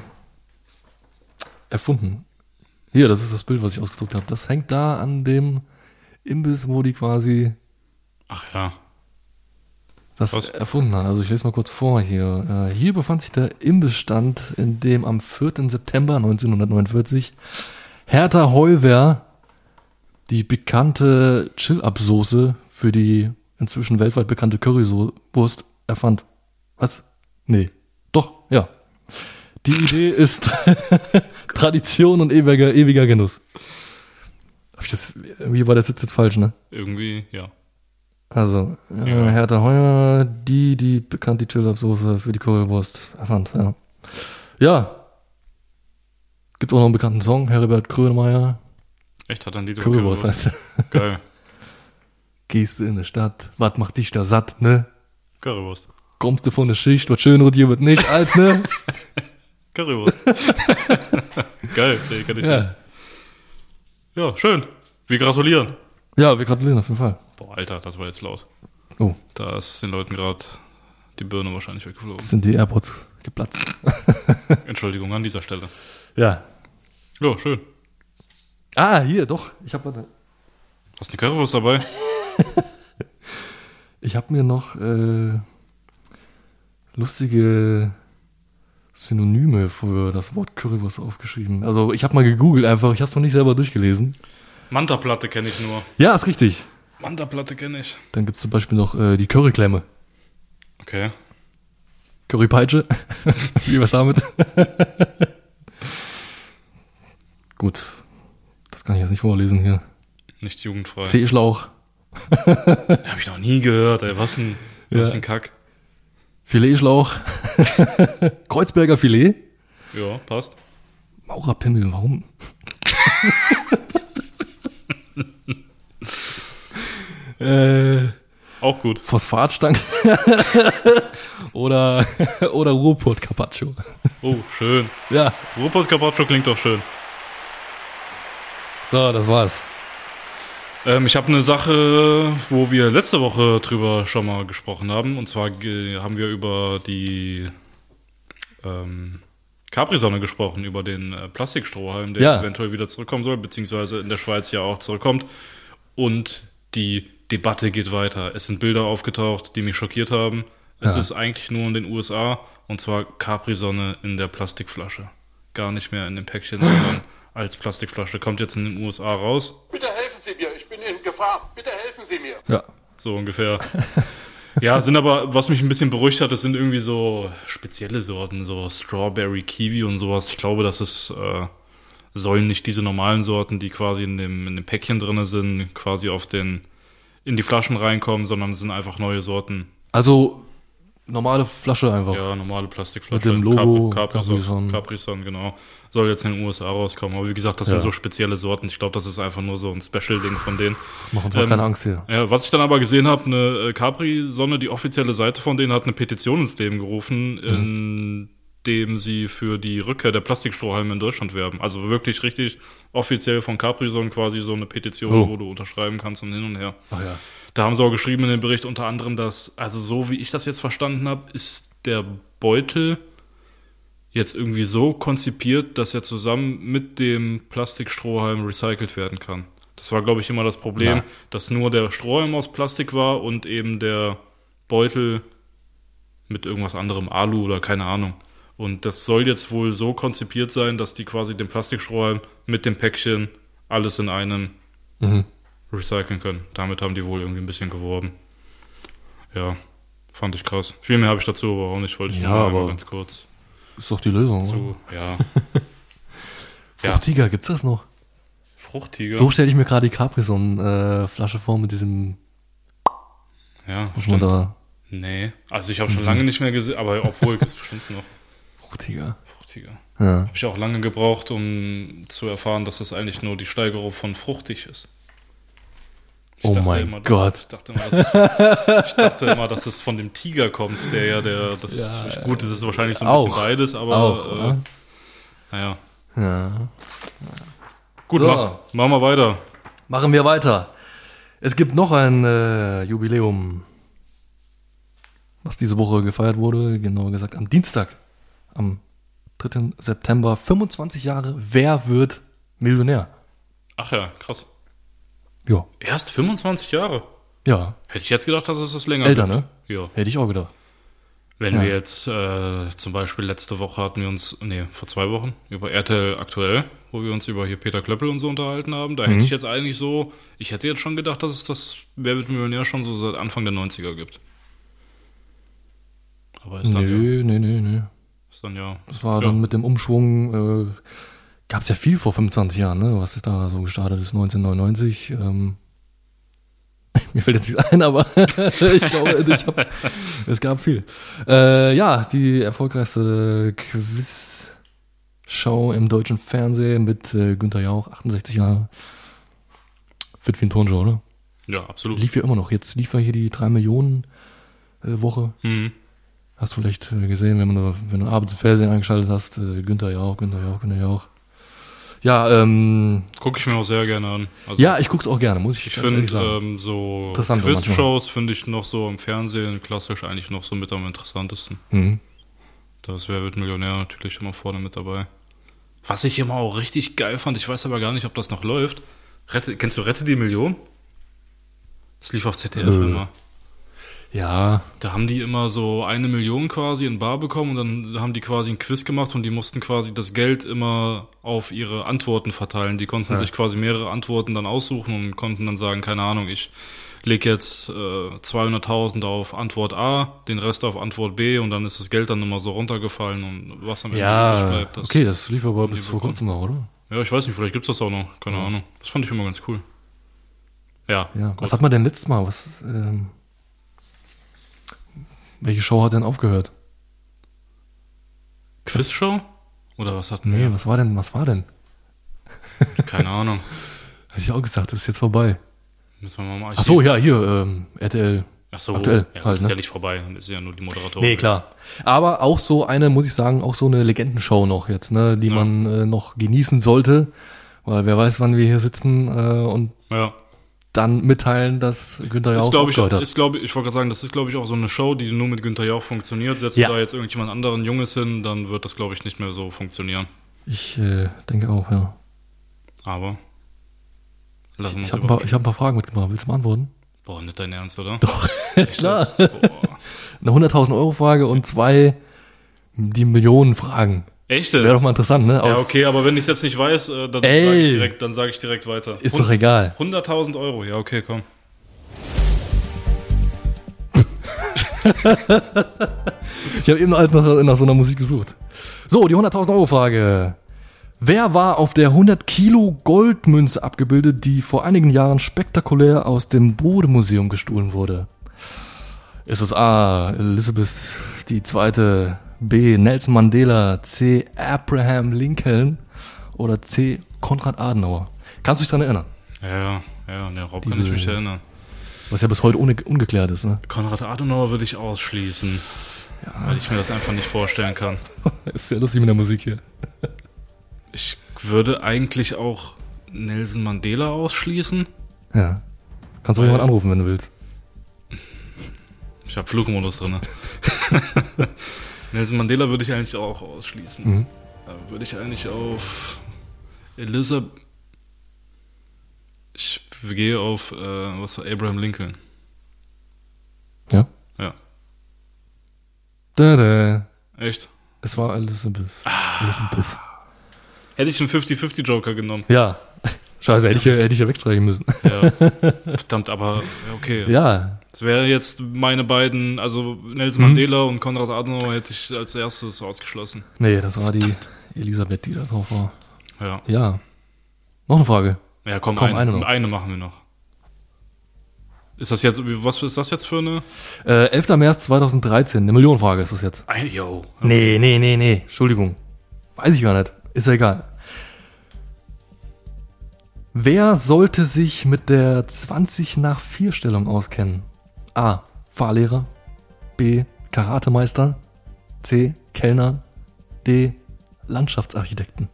[SPEAKER 2] erfunden. Hier, das ist das Bild, was ich ausgedruckt habe. Das hängt da an dem Imbiss, wo die quasi
[SPEAKER 3] Ach ja.
[SPEAKER 2] das
[SPEAKER 3] Was?
[SPEAKER 2] erfunden hat. Also ich lese mal kurz vor hier. Hier befand sich der Imbissstand, in dem am 4. September 1949 Hertha Heuwer die bekannte Chill-Up-Soße für die inzwischen weltweit bekannte Currywurst erfand. Was? Nee. Doch, ja. Die Idee ist Tradition und ewiger Genuss. Wie war der Sitz jetzt falsch, ne?
[SPEAKER 3] Irgendwie, ja.
[SPEAKER 2] Also,
[SPEAKER 3] Ja.
[SPEAKER 2] Hertha Heuer, die bekannt die Chill-Up-Soße für die Currywurst erfand, ja. Ja. Gibt auch noch einen bekannten Song, Herbert Grönemeyer,
[SPEAKER 3] Echt, hat dann die
[SPEAKER 2] Currywurst heißt er.
[SPEAKER 3] Geil.
[SPEAKER 2] Gehst du in die Stadt, was macht dich da satt, ne?
[SPEAKER 3] Currywurst.
[SPEAKER 2] Kommst du von der Schicht, was schön hier wird nicht als, ne?
[SPEAKER 3] Currywurst. Geil, nee, kann ich nicht.
[SPEAKER 2] Ja.
[SPEAKER 3] Ja, schön. Wir gratulieren.
[SPEAKER 2] Ja, wir gratulieren auf jeden Fall.
[SPEAKER 3] Boah, Alter, das war jetzt laut.
[SPEAKER 2] Oh,
[SPEAKER 3] Da ist den Leuten gerade die Birne wahrscheinlich weggeflogen.
[SPEAKER 2] jetzt sind die AirPods geplatzt.
[SPEAKER 3] Entschuldigung an dieser Stelle.
[SPEAKER 2] Ja.
[SPEAKER 3] Ja, schön.
[SPEAKER 2] Ah, hier, doch. Ich habe
[SPEAKER 3] Hast du eine Currywurst dabei?
[SPEAKER 2] Ich habe mir noch lustige Synonyme für das Wort Currywurst aufgeschrieben. Also ich habe mal gegoogelt einfach, ich habe es noch nicht selber durchgelesen.
[SPEAKER 3] Manta-Platte kenne ich nur.
[SPEAKER 2] Ja, ist richtig.
[SPEAKER 3] Manta-Platte kenne ich.
[SPEAKER 2] Dann gibt es zum Beispiel noch die Curryklemme.
[SPEAKER 3] Okay.
[SPEAKER 2] Currypeitsche. Wie war's damit? Gut. Das kann ich jetzt nicht vorlesen hier.
[SPEAKER 3] Nicht jugendfrei.
[SPEAKER 2] Zehschlauch.
[SPEAKER 3] Habe ich noch nie gehört, ey. Was ein Kack.
[SPEAKER 2] Filetschlauch. Kreuzberger Filet.
[SPEAKER 3] Ja, passt.
[SPEAKER 2] Maurerpimmel, warum?
[SPEAKER 3] Auch gut.
[SPEAKER 2] Phosphatstange. oder Ruhrpott Carpaccio.
[SPEAKER 3] Oh, schön.
[SPEAKER 2] Ja.
[SPEAKER 3] Ruhrpott Carpaccio klingt doch schön.
[SPEAKER 2] So, das war's.
[SPEAKER 3] Ich habe eine Sache, wo wir letzte Woche drüber schon mal gesprochen haben. Und zwar haben wir über die Capri-Sonne gesprochen, über den Plastikstrohhalm, der eventuell wieder zurückkommen soll, beziehungsweise in der Schweiz ja auch zurückkommt. Und die Debatte geht weiter. Es sind Bilder aufgetaucht, die mich schockiert haben. Es ist eigentlich nur in den USA, und zwar Capri-Sonne in der Plastikflasche. Gar nicht mehr in dem Päckchen, sondern als Plastikflasche. Kommt jetzt in den USA raus.
[SPEAKER 4] Bitte helfen Sie mir, ich bin in Gefahr. Bitte helfen Sie mir.
[SPEAKER 2] Ja.
[SPEAKER 3] So ungefähr. Ja, sind aber, was mich ein bisschen beruhigt hat, das sind irgendwie so spezielle Sorten, so Strawberry, Kiwi und sowas. Ich glaube, das ist, sollen nicht diese normalen Sorten, die quasi in dem Päckchen drin sind, quasi in die Flaschen reinkommen, sondern es sind einfach neue Sorten.
[SPEAKER 2] Also normale Flasche einfach.
[SPEAKER 3] Ja, normale Plastikflasche.
[SPEAKER 2] Mit dem Logo
[SPEAKER 3] Capri-Sun, genau. Soll jetzt in den USA rauskommen. Aber wie gesagt, das sind so spezielle Sorten. Ich glaube, das ist einfach nur so ein Special-Ding von denen.
[SPEAKER 2] Machen uns mal keine Angst hier.
[SPEAKER 3] Ja, was ich dann aber gesehen habe, eine Capri-Sonne, die offizielle Seite von denen hat eine Petition ins Leben gerufen, in dem sie für die Rückkehr der Plastikstrohhalme in Deutschland werben. Also wirklich richtig offiziell von Capri-Sonne quasi so eine Petition, wo du unterschreiben kannst und hin und her.
[SPEAKER 2] Ach ja.
[SPEAKER 3] Da haben sie auch geschrieben in dem Bericht unter anderem, dass, also so wie ich das jetzt verstanden habe, ist der Beutel jetzt irgendwie so konzipiert, dass er zusammen mit dem Plastikstrohhalm recycelt werden kann. Das war, glaube ich, immer das Problem, dass nur der Strohhalm aus Plastik war und eben der Beutel mit irgendwas anderem, Alu oder keine Ahnung. Und das soll jetzt wohl so konzipiert sein, dass die quasi den Plastikstrohhalm mit dem Päckchen alles in einem recyceln können. Damit haben die wohl irgendwie ein bisschen geworben. Ja, fand ich krass. Viel mehr habe ich dazu aber auch nicht, wollte ich nur mal ganz kurz.
[SPEAKER 2] Ist doch die Lösung,
[SPEAKER 3] oder? Ja.
[SPEAKER 2] Fruchtiger, gibt's das noch?
[SPEAKER 3] Fruchtiger?
[SPEAKER 2] So stelle ich mir gerade die Capri-Sonne-Flasche vor mit diesem...
[SPEAKER 3] Ja,
[SPEAKER 2] was man da...
[SPEAKER 3] Nee, also ich habe schon lange nicht mehr gesehen, aber obwohl, gibt's bestimmt noch.
[SPEAKER 2] Fruchtiger.
[SPEAKER 3] Ja. Habe ich auch lange gebraucht, um zu erfahren, dass das eigentlich nur die Steigerung von fruchtig ist.
[SPEAKER 2] Oh mein Gott.
[SPEAKER 3] Ich dachte immer, dass es von dem Tiger kommt, gut, das ist wahrscheinlich so ein bisschen beides, aber naja.
[SPEAKER 2] Ja.
[SPEAKER 3] Gut, machen wir weiter.
[SPEAKER 2] Machen wir weiter. Es gibt noch ein Jubiläum, was diese Woche gefeiert wurde, genauer gesagt am Dienstag, am 3. September, 25 Jahre, wer wird Millionär?
[SPEAKER 3] Ach ja, krass.
[SPEAKER 2] Ja.
[SPEAKER 3] Erst 25 Jahre?
[SPEAKER 2] Ja.
[SPEAKER 3] Hätte ich jetzt gedacht, dass es das länger
[SPEAKER 2] älter,
[SPEAKER 3] wird.
[SPEAKER 2] Ne?
[SPEAKER 3] Ja.
[SPEAKER 2] Hätte ich auch gedacht.
[SPEAKER 3] Wenn wir jetzt zum Beispiel letzte Woche hatten wir uns, vor 2 Wochen, über RTL aktuell, wo wir uns über hier Peter Klöppel und so unterhalten haben, da hätte ich jetzt eigentlich so, ich hätte jetzt schon gedacht, dass es das Wer wird Millionär schon so seit Anfang der 90er gibt. Aber ist dann
[SPEAKER 2] Nee.
[SPEAKER 3] Ist dann ja.
[SPEAKER 2] Das war dann mit dem Umschwung, gab es ja viel vor 25 Jahren, ne? Was ist da so gestartet ist, 1999, mir fällt jetzt nichts ein, aber ich glaube, es gab viel. Die erfolgreichste Quiz-Show im deutschen Fernsehen mit Günther Jauch, 68 Jahre. Fit wie ein Turnshow, oder?
[SPEAKER 3] Ja, absolut.
[SPEAKER 2] Lief ja immer noch. Jetzt lief ja hier die 3 Millionen Woche.
[SPEAKER 3] Mhm.
[SPEAKER 2] Hast du vielleicht gesehen, wenn du abends im Fernsehen eingeschaltet hast, Günther Jauch. Ja,
[SPEAKER 3] gucke ich mir auch sehr gerne an. Also,
[SPEAKER 2] ja, ich guck's auch gerne, muss ich
[SPEAKER 3] ganz ehrlich
[SPEAKER 2] sagen.
[SPEAKER 3] Ich finde so
[SPEAKER 2] Interessant
[SPEAKER 3] Quiz-Shows finde ich noch so im Fernsehen klassisch eigentlich noch so mit am interessantesten.
[SPEAKER 2] Mhm.
[SPEAKER 3] Das Wer wird Millionär natürlich immer vorne mit dabei. Was ich immer auch richtig geil fand, ich weiß aber gar nicht, ob das noch läuft. Kennst du Rette die Million? Das lief auf ZDF immer.
[SPEAKER 2] Ja.
[SPEAKER 3] Da haben die immer so 1 Million quasi in bar bekommen und dann haben die quasi ein Quiz gemacht und die mussten quasi das Geld immer auf ihre Antworten verteilen. Die konnten sich quasi mehrere Antworten dann aussuchen und konnten dann sagen, keine Ahnung, ich lege jetzt 200.000 auf Antwort A, den Rest auf Antwort B und dann ist das Geld dann immer so runtergefallen und was am Ende übrig bleibt.
[SPEAKER 2] Okay, das lief aber bis vor kurzem noch, oder?
[SPEAKER 3] Ja, ich weiß nicht, vielleicht gibt's das auch noch, keine Ahnung. Das fand ich immer ganz cool. Ja.
[SPEAKER 2] Was hat man denn letztes Mal? Welche Show hat denn aufgehört?
[SPEAKER 3] Quizshow? Oder was hatten
[SPEAKER 2] Nee,
[SPEAKER 3] wir?
[SPEAKER 2] was war denn?
[SPEAKER 3] Keine Ahnung.
[SPEAKER 2] Hätte ich auch gesagt, das ist jetzt vorbei.
[SPEAKER 3] Müssen wir mal
[SPEAKER 2] Ach so, ja, hier, RTL.
[SPEAKER 3] Ach so,
[SPEAKER 2] aktuell
[SPEAKER 3] ja,
[SPEAKER 2] halt,
[SPEAKER 3] ist
[SPEAKER 2] ne?
[SPEAKER 3] ja nicht vorbei, dann ist ja nur die Moderatorin.
[SPEAKER 2] Nee, klar. Aber auch so eine, muss ich sagen, auch so eine Legendenshow noch jetzt, ne, die man noch genießen sollte. Weil wer weiß, wann wir hier sitzen und
[SPEAKER 3] Ja.
[SPEAKER 2] dann mitteilen, dass Günther Jauch aufgehört hat.
[SPEAKER 3] Ich wollte gerade sagen, das ist, glaube ich, auch so eine Show, die nur mit Günther Jauch funktioniert. Setzt du da jetzt irgendjemand anderen Junges hin, dann wird das, glaube ich, nicht mehr so funktionieren.
[SPEAKER 2] Ich denke auch, ja.
[SPEAKER 3] Aber lassen wir uns
[SPEAKER 2] Ich habe ein paar Fragen mitgebracht. Willst du mal antworten?
[SPEAKER 3] Boah, nicht dein Ernst, oder?
[SPEAKER 2] Doch, klar.
[SPEAKER 3] Boah.
[SPEAKER 2] Eine 100.000 Euro Frage und 2 die Millionen Fragen.
[SPEAKER 3] Echt?
[SPEAKER 2] Wäre doch mal interessant, ne?
[SPEAKER 3] Ja, okay, aber wenn ich es jetzt nicht weiß, dann sage ich direkt weiter.
[SPEAKER 2] Ist doch egal.
[SPEAKER 3] 100.000 Euro, ja, okay, komm.
[SPEAKER 2] Ich habe eben nach so einer Musik gesucht. So, die 100.000 Euro Frage. Wer war auf der 100 Kilo Goldmünze abgebildet, die vor einigen Jahren spektakulär aus dem Bode-Museum gestohlen wurde? Ist es A. Elizabeth II., B. Nelson Mandela, C. Abraham Lincoln oder C. Konrad Adenauer? Kannst du dich dran erinnern?
[SPEAKER 3] Ja, an den Raub kann ich mich erinnern.
[SPEAKER 2] Was ja bis heute ungeklärt ist, ne?
[SPEAKER 3] Konrad Adenauer würde ich ausschließen, weil ich mir das einfach nicht vorstellen kann.
[SPEAKER 2] Ist ja lustig mit der Musik hier.
[SPEAKER 3] Ich würde eigentlich auch Nelson Mandela ausschließen.
[SPEAKER 2] Ja. Kannst du auch jemanden anrufen, wenn du willst.
[SPEAKER 3] Ich habe Flugmodus drin. Nelson Mandela würde ich eigentlich auch ausschließen.
[SPEAKER 2] Mhm.
[SPEAKER 3] Da würde ich eigentlich auf Elizabeth. Ich gehe auf Abraham Lincoln.
[SPEAKER 2] Ja?
[SPEAKER 3] Ja.
[SPEAKER 2] Da.
[SPEAKER 3] Echt?
[SPEAKER 2] Es war Elizabeth. Elizabeth.
[SPEAKER 3] Hätte ich einen 50-50 Joker genommen.
[SPEAKER 2] Ja. Scheiße, hätte ich ja wegstreichen müssen.
[SPEAKER 3] Ja. Verdammt, aber okay.
[SPEAKER 2] Ja.
[SPEAKER 3] Das wäre jetzt meine beiden, also Nelson Mandela und Konrad Adenauer hätte ich als erstes ausgeschlossen.
[SPEAKER 2] Nee, das war die Elisabeth, die da drauf war.
[SPEAKER 3] Ja.
[SPEAKER 2] Ja. Noch eine Frage.
[SPEAKER 3] Ja, komm,
[SPEAKER 2] eine noch.
[SPEAKER 3] Eine machen wir noch. Ist das jetzt, was ist das jetzt für eine?
[SPEAKER 2] 11. März 2013, eine Millionenfrage ist das jetzt.
[SPEAKER 3] Yo.
[SPEAKER 2] Nee. Entschuldigung. Weiß ich gar nicht. Ist ja egal. Wer sollte sich mit der 20-nach-4-Stellung auskennen? A. Fahrlehrer. B. Karatemeister. C. Kellner. D. Landschaftsarchitekten.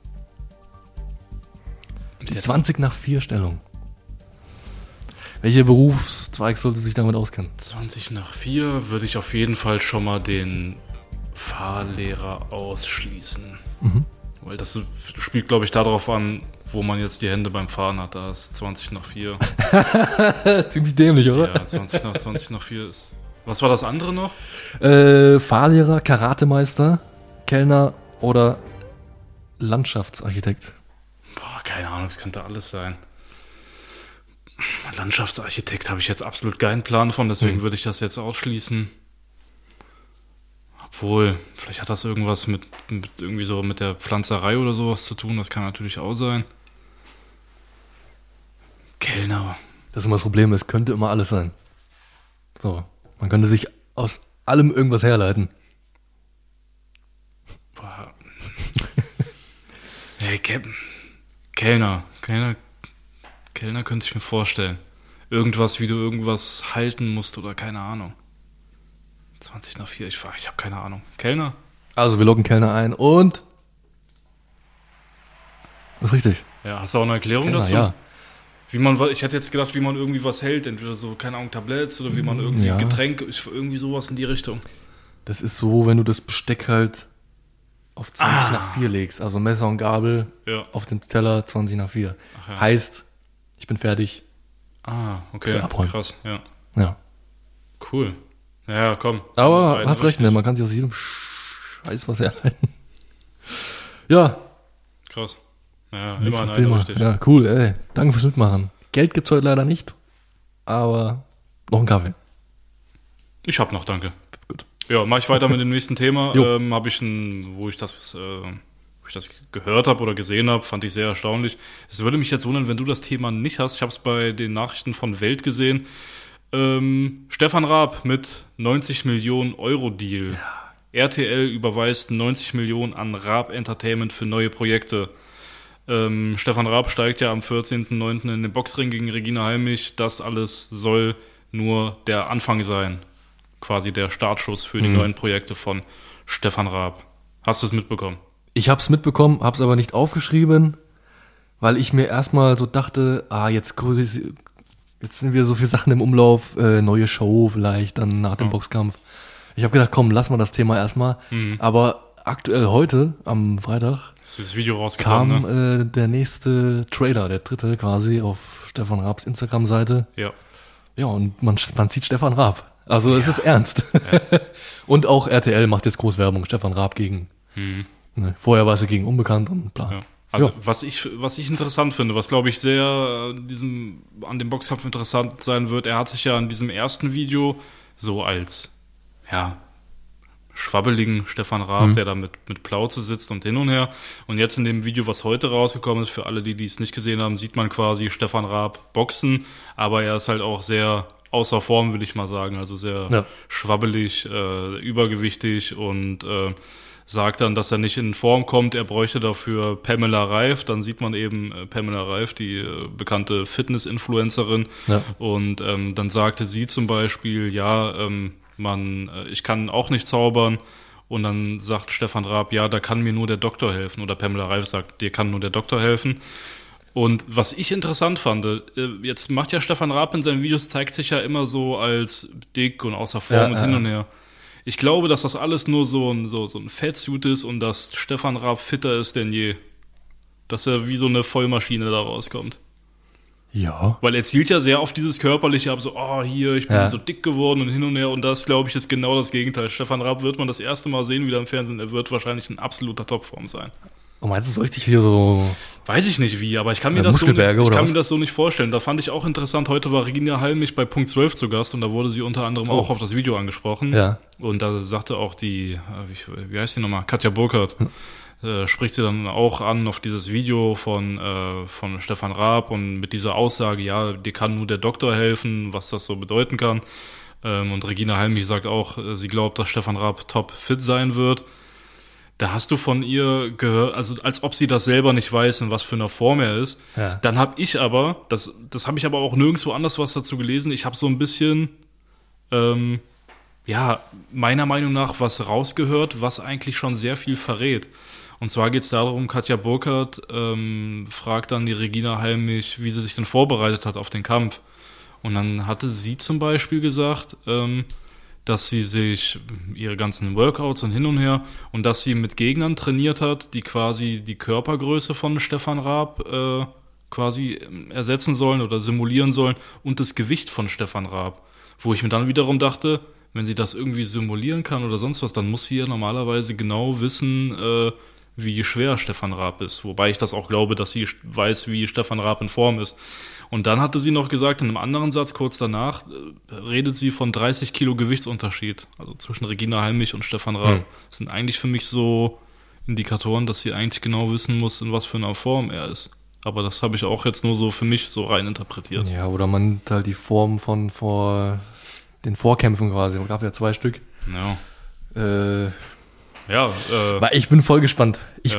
[SPEAKER 2] Die 20-nach-4-Stellung. Welcher Berufszweig sollte sich damit auskennen?
[SPEAKER 3] 20-nach-4 würde ich auf jeden Fall schon mal den Fahrlehrer ausschließen. Weil das spielt, glaube ich, darauf an, wo man jetzt die Hände beim Fahren hat. Da ist 20-nach-4.
[SPEAKER 2] Ziemlich dämlich, oder?
[SPEAKER 3] Ja, 20-nach-4 ist... Was war das andere noch?
[SPEAKER 2] Fahrlehrer, Karatemeister, Kellner oder Landschaftsarchitekt.
[SPEAKER 3] Boah, keine Ahnung, das könnte alles sein. Landschaftsarchitekt habe ich jetzt absolut keinen Plan von, deswegen würde ich das jetzt ausschließen. Obwohl, vielleicht hat das irgendwas mit irgendwie so mit der Pflanzerei oder sowas zu tun, das kann natürlich auch sein. Kellner.
[SPEAKER 2] Das ist immer das Problem, es könnte immer alles sein. So, man könnte sich aus allem irgendwas herleiten.
[SPEAKER 3] Boah. Hey, Kellner könnte ich mir vorstellen. Irgendwas, wie du irgendwas halten musst oder keine Ahnung. 20-nach-4, ich habe keine Ahnung. Kellner?
[SPEAKER 2] Also, wir loggen Kellner ein und... Das ist richtig.
[SPEAKER 3] Ja, hast du auch eine Erklärung
[SPEAKER 2] Kellner,
[SPEAKER 3] dazu?
[SPEAKER 2] ja.
[SPEAKER 3] Ich hätte jetzt gedacht, wie man irgendwie was hält, entweder so, keine Ahnung, Tabletts oder wie man irgendwie
[SPEAKER 2] Ja.
[SPEAKER 3] Getränke, irgendwie sowas in die Richtung.
[SPEAKER 2] Das ist so, wenn du das Besteck halt auf 20 nach 4 legst. Also Messer und Gabel auf dem Teller 20 nach 4. Ach, ja. Heißt, ich bin fertig.
[SPEAKER 3] Okay, krass,
[SPEAKER 2] Ja.
[SPEAKER 3] Cool. Ja, komm.
[SPEAKER 2] Aber hast recht, ne? Man kann sich aus jedem Scheiß was herleiten. Ja.
[SPEAKER 3] Krass. Ja,
[SPEAKER 2] nächstes Thema. Richtig. Ja, cool, ey. Danke fürs Mitmachen. Geld gibt's heute leider nicht, aber noch einen Kaffee.
[SPEAKER 3] Ich hab noch, danke.
[SPEAKER 2] Gut.
[SPEAKER 3] Ja, mach ich weiter mit dem nächsten Thema. Wo ich das gehört habe oder gesehen habe, fand ich sehr erstaunlich. Es würde mich jetzt wundern, wenn du das Thema nicht hast. Ich habe es bei den Nachrichten von Welt gesehen. Stefan Raab mit 90 Millionen Euro Deal. Ja. RTL überweist 90 Millionen an Raab Entertainment für neue Projekte. Stefan Raab steigt ja am 14.09. in den Boxring gegen Regina Halmich. Das alles soll nur der Anfang sein. Quasi der Startschuss für die neuen Projekte von Stefan Raab. Hast du es mitbekommen?
[SPEAKER 2] Ich hab's mitbekommen, hab's aber nicht aufgeschrieben, weil ich mir erstmal so dachte, jetzt sind wieder so viele Sachen im Umlauf, neue Show vielleicht dann nach dem Boxkampf. Ich habe gedacht, komm, lass mal das Thema erstmal. Aber aktuell heute, am Freitag,
[SPEAKER 3] ist das Video rausgekommen,
[SPEAKER 2] kam der nächste Trailer, der dritte quasi, auf Stefan Raabs Instagram-Seite.
[SPEAKER 3] Ja.
[SPEAKER 2] Ja, und man sieht Stefan Raab. Also es ist ernst. Ja. Und auch RTL macht jetzt groß Werbung, Stefan Raab gegen. Ne, vorher war es gegen Unbekannt und bla.
[SPEAKER 3] Ja. Also was ich interessant finde, was glaube ich sehr an dem Boxkampf interessant sein wird, er hat sich ja in diesem ersten Video so als schwabbeligen Stefan Raab, der da mit Plauze sitzt und hin und her. Und jetzt in dem Video, was heute rausgekommen ist, für alle, die es nicht gesehen haben, sieht man quasi Stefan Raab boxen, aber er ist halt auch sehr außer Form, will ich mal sagen, also sehr schwabbelig, übergewichtig und sagt dann, dass er nicht in Form kommt, er bräuchte dafür Pamela Reif. Dann sieht man eben Pamela Reif, die bekannte Fitness-Influencerin. Ja. Und dann sagte sie zum Beispiel, ich kann auch nicht zaubern. Und dann sagt Stefan Raab, da kann mir nur der Doktor helfen. Oder Pamela Reif sagt, dir kann nur der Doktor helfen. Und was ich interessant fand, jetzt macht ja Stefan Raab in seinen Videos, zeigt sich ja immer so als dick und außer Form und hin und her. Ich glaube, dass das alles nur so ein Fatsuit ist und dass Stefan Raab fitter ist denn je. Dass er wie so eine Vollmaschine da rauskommt.
[SPEAKER 2] Ja.
[SPEAKER 3] Weil er zielt ja sehr auf dieses Körperliche ab, so, ich bin so dick geworden und hin und her. Und das, glaube ich, ist genau das Gegenteil. Stefan Raab wird man das erste Mal sehen wieder im Fernsehen. Er wird wahrscheinlich in absoluter Topform sein.
[SPEAKER 2] Und meinst du so richtig hier so...
[SPEAKER 3] Weiß ich nicht wie, aber ich kann mir das so nicht vorstellen. Da fand ich auch interessant, heute war Regina Halmich bei Punkt 12 zu Gast und da wurde sie unter anderem auch auf das Video angesprochen. Ja. Und da sagte auch die, wie heißt die nochmal, Katja Burkhardt, spricht sie dann auch an auf dieses Video von Stefan Raab und mit dieser Aussage, dir kann nur der Doktor helfen, was das so bedeuten kann. Und Regina Halmich sagt auch, sie glaubt, dass Stefan Raab top fit sein wird. Da hast du von ihr gehört, also als ob sie das selber nicht weiß, in was für einer Form er ist. Ja. Dann habe ich aber, das habe ich aber auch nirgendwo anders was dazu gelesen, ich habe so ein bisschen, meiner Meinung nach was rausgehört, was eigentlich schon sehr viel verrät. Und zwar geht es darum, Katja Burkhardt fragt dann die Regina Halmich, wie sie sich denn vorbereitet hat auf den Kampf. Und dann hatte sie zum Beispiel gesagt, dass sie sich ihre ganzen Workouts und hin und her und dass sie mit Gegnern trainiert hat, die quasi die Körpergröße von Stefan Raab quasi ersetzen sollen oder simulieren sollen und das Gewicht von Stefan Raab. Wo ich mir dann wiederum dachte, wenn sie das irgendwie simulieren kann oder sonst was, dann muss sie ja normalerweise genau wissen, wie schwer Stefan Raab ist. Wobei ich das auch glaube, dass sie weiß, wie Stefan Raab in Form ist. Und dann hatte sie noch gesagt, in einem anderen Satz kurz danach, redet sie von 30 Kilo Gewichtsunterschied. Also zwischen Regina Halmich und Stefan Raab. Das sind eigentlich für mich so Indikatoren, dass sie eigentlich genau wissen muss, in was für einer Form er ist. Aber das habe ich auch jetzt nur so für mich so rein interpretiert.
[SPEAKER 2] Ja, oder man nimmt halt die Form von den Vorkämpfen quasi. Es gab ja 2 Stück.
[SPEAKER 3] Ja.
[SPEAKER 2] Weil ich bin voll gespannt.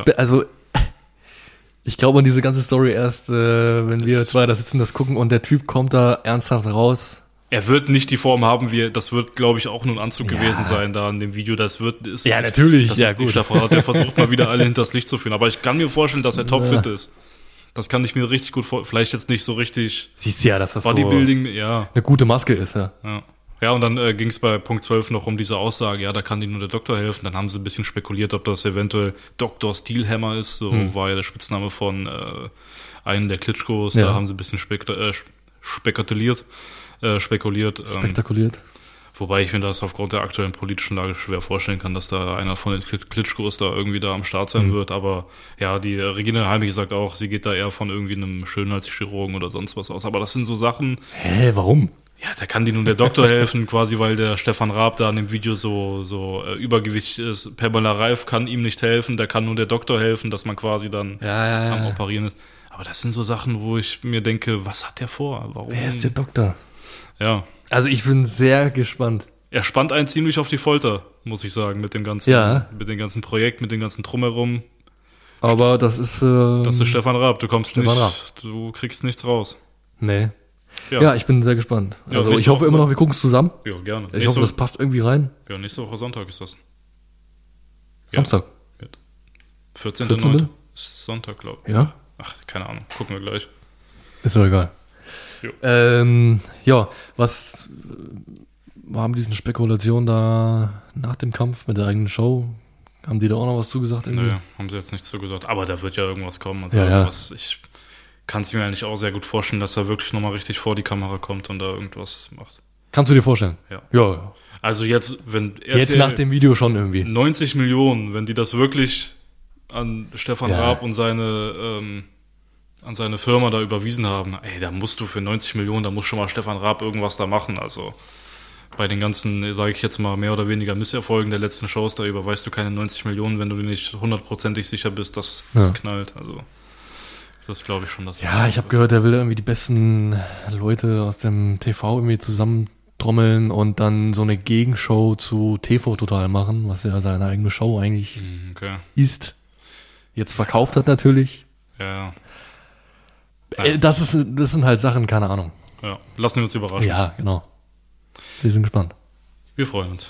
[SPEAKER 2] Ich glaube an diese ganze Story erst, wenn wir 2 da sitzen, das gucken und der Typ kommt da ernsthaft raus.
[SPEAKER 3] Er wird nicht die Form haben, das wird, glaube ich, auch nur ein Anzug gewesen sein da in dem Video.
[SPEAKER 2] Natürlich.
[SPEAKER 3] Das ist nicht davon, der versucht mal wieder alle hinters Licht zu führen. Aber ich kann mir vorstellen, dass er topfit ist. Das kann ich mir richtig gut vorstellen. Vielleicht jetzt nicht so richtig.
[SPEAKER 2] Siehst du ja, dass das
[SPEAKER 3] Bodybuilding,
[SPEAKER 2] so eine gute Maske ist, ja.
[SPEAKER 3] Ja. Ja, und dann ging es bei Punkt 12 noch um diese Aussage, ja, da kann dir nur der Doktor helfen. Dann haben sie ein bisschen spekuliert, ob das eventuell Dr. Steelhammer ist. So war ja der Spitzname von einem der Klitschkos.
[SPEAKER 2] Ja.
[SPEAKER 3] Da haben sie ein bisschen spekuliert.
[SPEAKER 2] Spektakuliert.
[SPEAKER 3] Wobei ich mir das aufgrund der aktuellen politischen Lage schwer vorstellen kann, dass da einer von den Klitschkos da irgendwie da am Start sein wird. Aber ja, die Regine Halmich sagt auch, sie geht da eher von irgendwie einem Schönheitschirurgen oder sonst was aus. Aber das sind so Sachen...
[SPEAKER 2] Hä, warum?
[SPEAKER 3] Ja, da kann dir nun der Doktor helfen, quasi, weil der Stefan Raab da in dem Video so übergewichtig ist. Pamela Reif kann ihm nicht helfen, da kann nur der Doktor helfen, dass man quasi dann am Operieren ist. Aber das sind so Sachen, wo ich mir denke, was hat der vor? Warum?
[SPEAKER 2] Wer ist der Doktor?
[SPEAKER 3] Ja.
[SPEAKER 2] Also ich bin sehr gespannt.
[SPEAKER 3] Er spannt einen ziemlich auf die Folter, muss ich sagen, mit dem ganzen, mit dem ganzen Projekt, mit dem ganzen Drumherum.
[SPEAKER 2] Aber das ist...
[SPEAKER 3] Das ist Stefan Raab,
[SPEAKER 2] Raab.
[SPEAKER 3] Du kriegst nichts raus.
[SPEAKER 2] Nee. Ja, ich bin sehr gespannt.
[SPEAKER 3] Ja,
[SPEAKER 2] Also ich hoffe immer noch, wir gucken es zusammen.
[SPEAKER 3] Ja, gerne.
[SPEAKER 2] Ich hoffe, das passt irgendwie rein.
[SPEAKER 3] Ja, nächste Woche Sonntag ist das.
[SPEAKER 2] Samstag.
[SPEAKER 3] 14.9. ist Sonntag, glaube ich.
[SPEAKER 2] Ja?
[SPEAKER 3] Ach, keine Ahnung. Gucken wir gleich.
[SPEAKER 2] Ist doch egal.
[SPEAKER 3] Jo.
[SPEAKER 2] Ja, was haben diesen Spekulationen da nach dem Kampf mit der eigenen Show? Haben die da auch noch was zugesagt irgendwie?
[SPEAKER 3] Nö, haben sie jetzt nichts zugesagt. Aber da wird ja irgendwas kommen. Also
[SPEAKER 2] Ja.
[SPEAKER 3] ich kann es mir eigentlich auch sehr gut vorstellen, dass er wirklich nochmal richtig vor die Kamera kommt und da irgendwas macht.
[SPEAKER 2] Kannst du dir vorstellen?
[SPEAKER 3] Ja.
[SPEAKER 2] Ja.
[SPEAKER 3] Also jetzt, wenn
[SPEAKER 2] Jetzt nach dem Video schon irgendwie.
[SPEAKER 3] 90 Millionen, wenn die das wirklich an Stefan Raab und seine Firma da überwiesen haben, ey, da musst du für 90 Millionen, da muss schon mal Stefan Raab irgendwas da machen. Also bei den ganzen, sage ich jetzt mal, mehr oder weniger Misserfolgen der letzten Shows, da überweist du keine 90 Millionen, wenn du dir nicht 100% sicher bist, dass das knallt. Also das glaube ich schon. Dass
[SPEAKER 2] Ja, ich habe gehört, er will irgendwie die besten Leute aus dem TV irgendwie zusammentrommeln und dann so eine Gegenshow zu TV Total machen, was ja seine eigene Show eigentlich ist. Jetzt verkauft hat natürlich.
[SPEAKER 3] Ja.
[SPEAKER 2] Das sind halt Sachen, keine Ahnung.
[SPEAKER 3] Ja, lassen wir uns überraschen.
[SPEAKER 2] Ja, genau. Wir sind gespannt.
[SPEAKER 3] Wir freuen uns.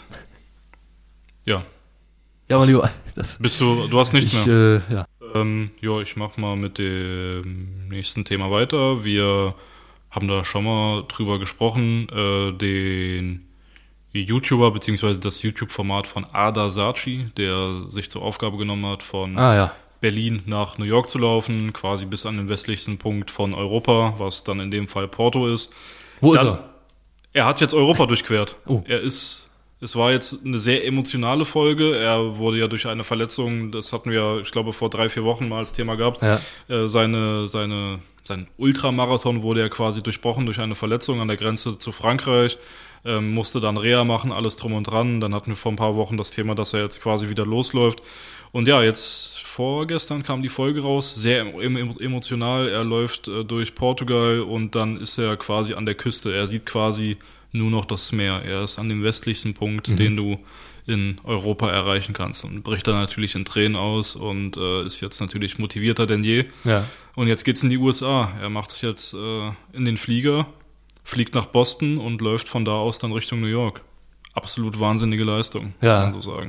[SPEAKER 3] Ja.
[SPEAKER 2] Ja, aber lieber,
[SPEAKER 3] Du hast nichts mehr.
[SPEAKER 2] Ja.
[SPEAKER 3] Ja, ich mach mal mit dem nächsten Thema weiter. Wir haben da schon mal drüber gesprochen, den YouTuber, beziehungsweise das YouTube-Format von Ada Saatchi, der sich zur Aufgabe genommen hat, von Berlin nach New York zu laufen, quasi bis an den westlichsten Punkt von Europa, was dann in dem Fall Porto ist.
[SPEAKER 2] Wo ist er?
[SPEAKER 3] Er hat jetzt Europa durchquert.
[SPEAKER 2] Oh.
[SPEAKER 3] Es war jetzt eine sehr emotionale Folge. Er wurde ja durch eine Verletzung, das hatten wir, ich glaube, vor 3-4 Wochen mal als Thema gehabt. Ja. Sein Ultramarathon wurde ja quasi durchbrochen durch eine Verletzung an der Grenze zu Frankreich. Musste dann Reha machen, alles drum und dran. Dann hatten wir vor ein paar Wochen das Thema, dass er jetzt quasi wieder losläuft. Und ja, jetzt vorgestern kam die Folge raus, sehr emotional. Er läuft durch Portugal und dann ist er quasi an der Küste. Er sieht quasi nur noch das Meer. Er ist an dem westlichsten Punkt, den du in Europa erreichen kannst. Und bricht dann natürlich in Tränen aus und ist jetzt natürlich motivierter denn je. Ja. Und jetzt geht's in die USA. Er macht sich jetzt in den Flieger, fliegt nach Boston und läuft von da aus dann Richtung New York. Absolut wahnsinnige Leistung, muss man so sagen.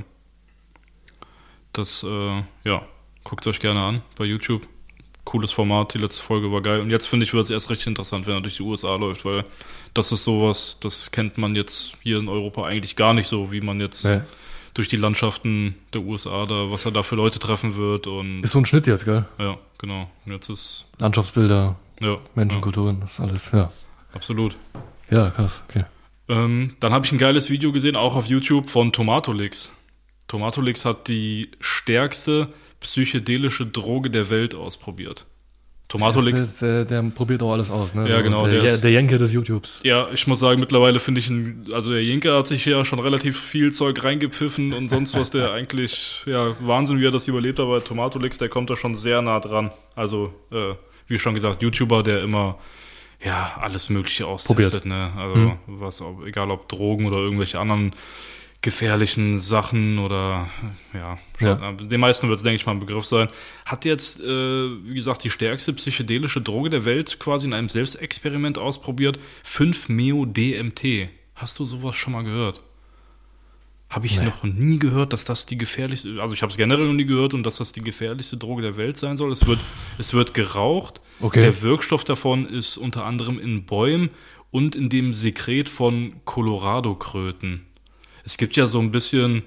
[SPEAKER 3] Das, guckt es euch gerne an bei YouTube. Cooles Format, die letzte Folge war geil. Und jetzt, finde ich, wird es erst richtig interessant, wenn er durch die USA läuft, weil das ist sowas, das kennt man jetzt hier in Europa eigentlich gar nicht so, wie man jetzt durch die Landschaften der USA da, was er da für Leute treffen wird. Und
[SPEAKER 2] ist so ein Schnitt jetzt, gell?
[SPEAKER 3] Ja, genau. Und jetzt ist
[SPEAKER 2] Landschaftsbilder, Menschenkulturen, das ist alles,
[SPEAKER 3] Absolut.
[SPEAKER 2] Ja, krass, okay.
[SPEAKER 3] Dann habe ich ein geiles Video gesehen, auch auf YouTube, von Tomatolix. Tomatolix hat die stärkste psychedelische Droge der Welt ausprobiert. Tomatolix.
[SPEAKER 2] Der probiert auch alles aus, ne?
[SPEAKER 3] Ja, genau.
[SPEAKER 2] Der Jenke des YouTubes.
[SPEAKER 3] Ja, ich muss sagen, mittlerweile finde ich also der Jenke hat sich ja schon relativ viel Zeug reingepfiffen und sonst was, der eigentlich, Wahnsinn, wie er das überlebt hat, aber Tomatolix, der kommt da schon sehr nah dran. Also, wie schon gesagt, YouTuber, der immer, alles Mögliche austestet, ne? Also, egal ob Drogen oder irgendwelche anderen gefährlichen Sachen oder den meisten wird es, denke ich mal, ein Begriff sein, hat jetzt, wie gesagt, die stärkste psychedelische Droge der Welt quasi in einem Selbstexperiment ausprobiert. 5-Meo-DMT. Hast du sowas schon mal gehört? Habe ich noch nie gehört, dass das die gefährlichste, also ich habe es generell noch nie gehört und dass das die gefährlichste Droge der Welt sein soll. Es wird geraucht. Okay. Der Wirkstoff davon ist unter anderem in Bäumen und in dem Sekret von Colorado-Kröten. Es gibt ja so ein bisschen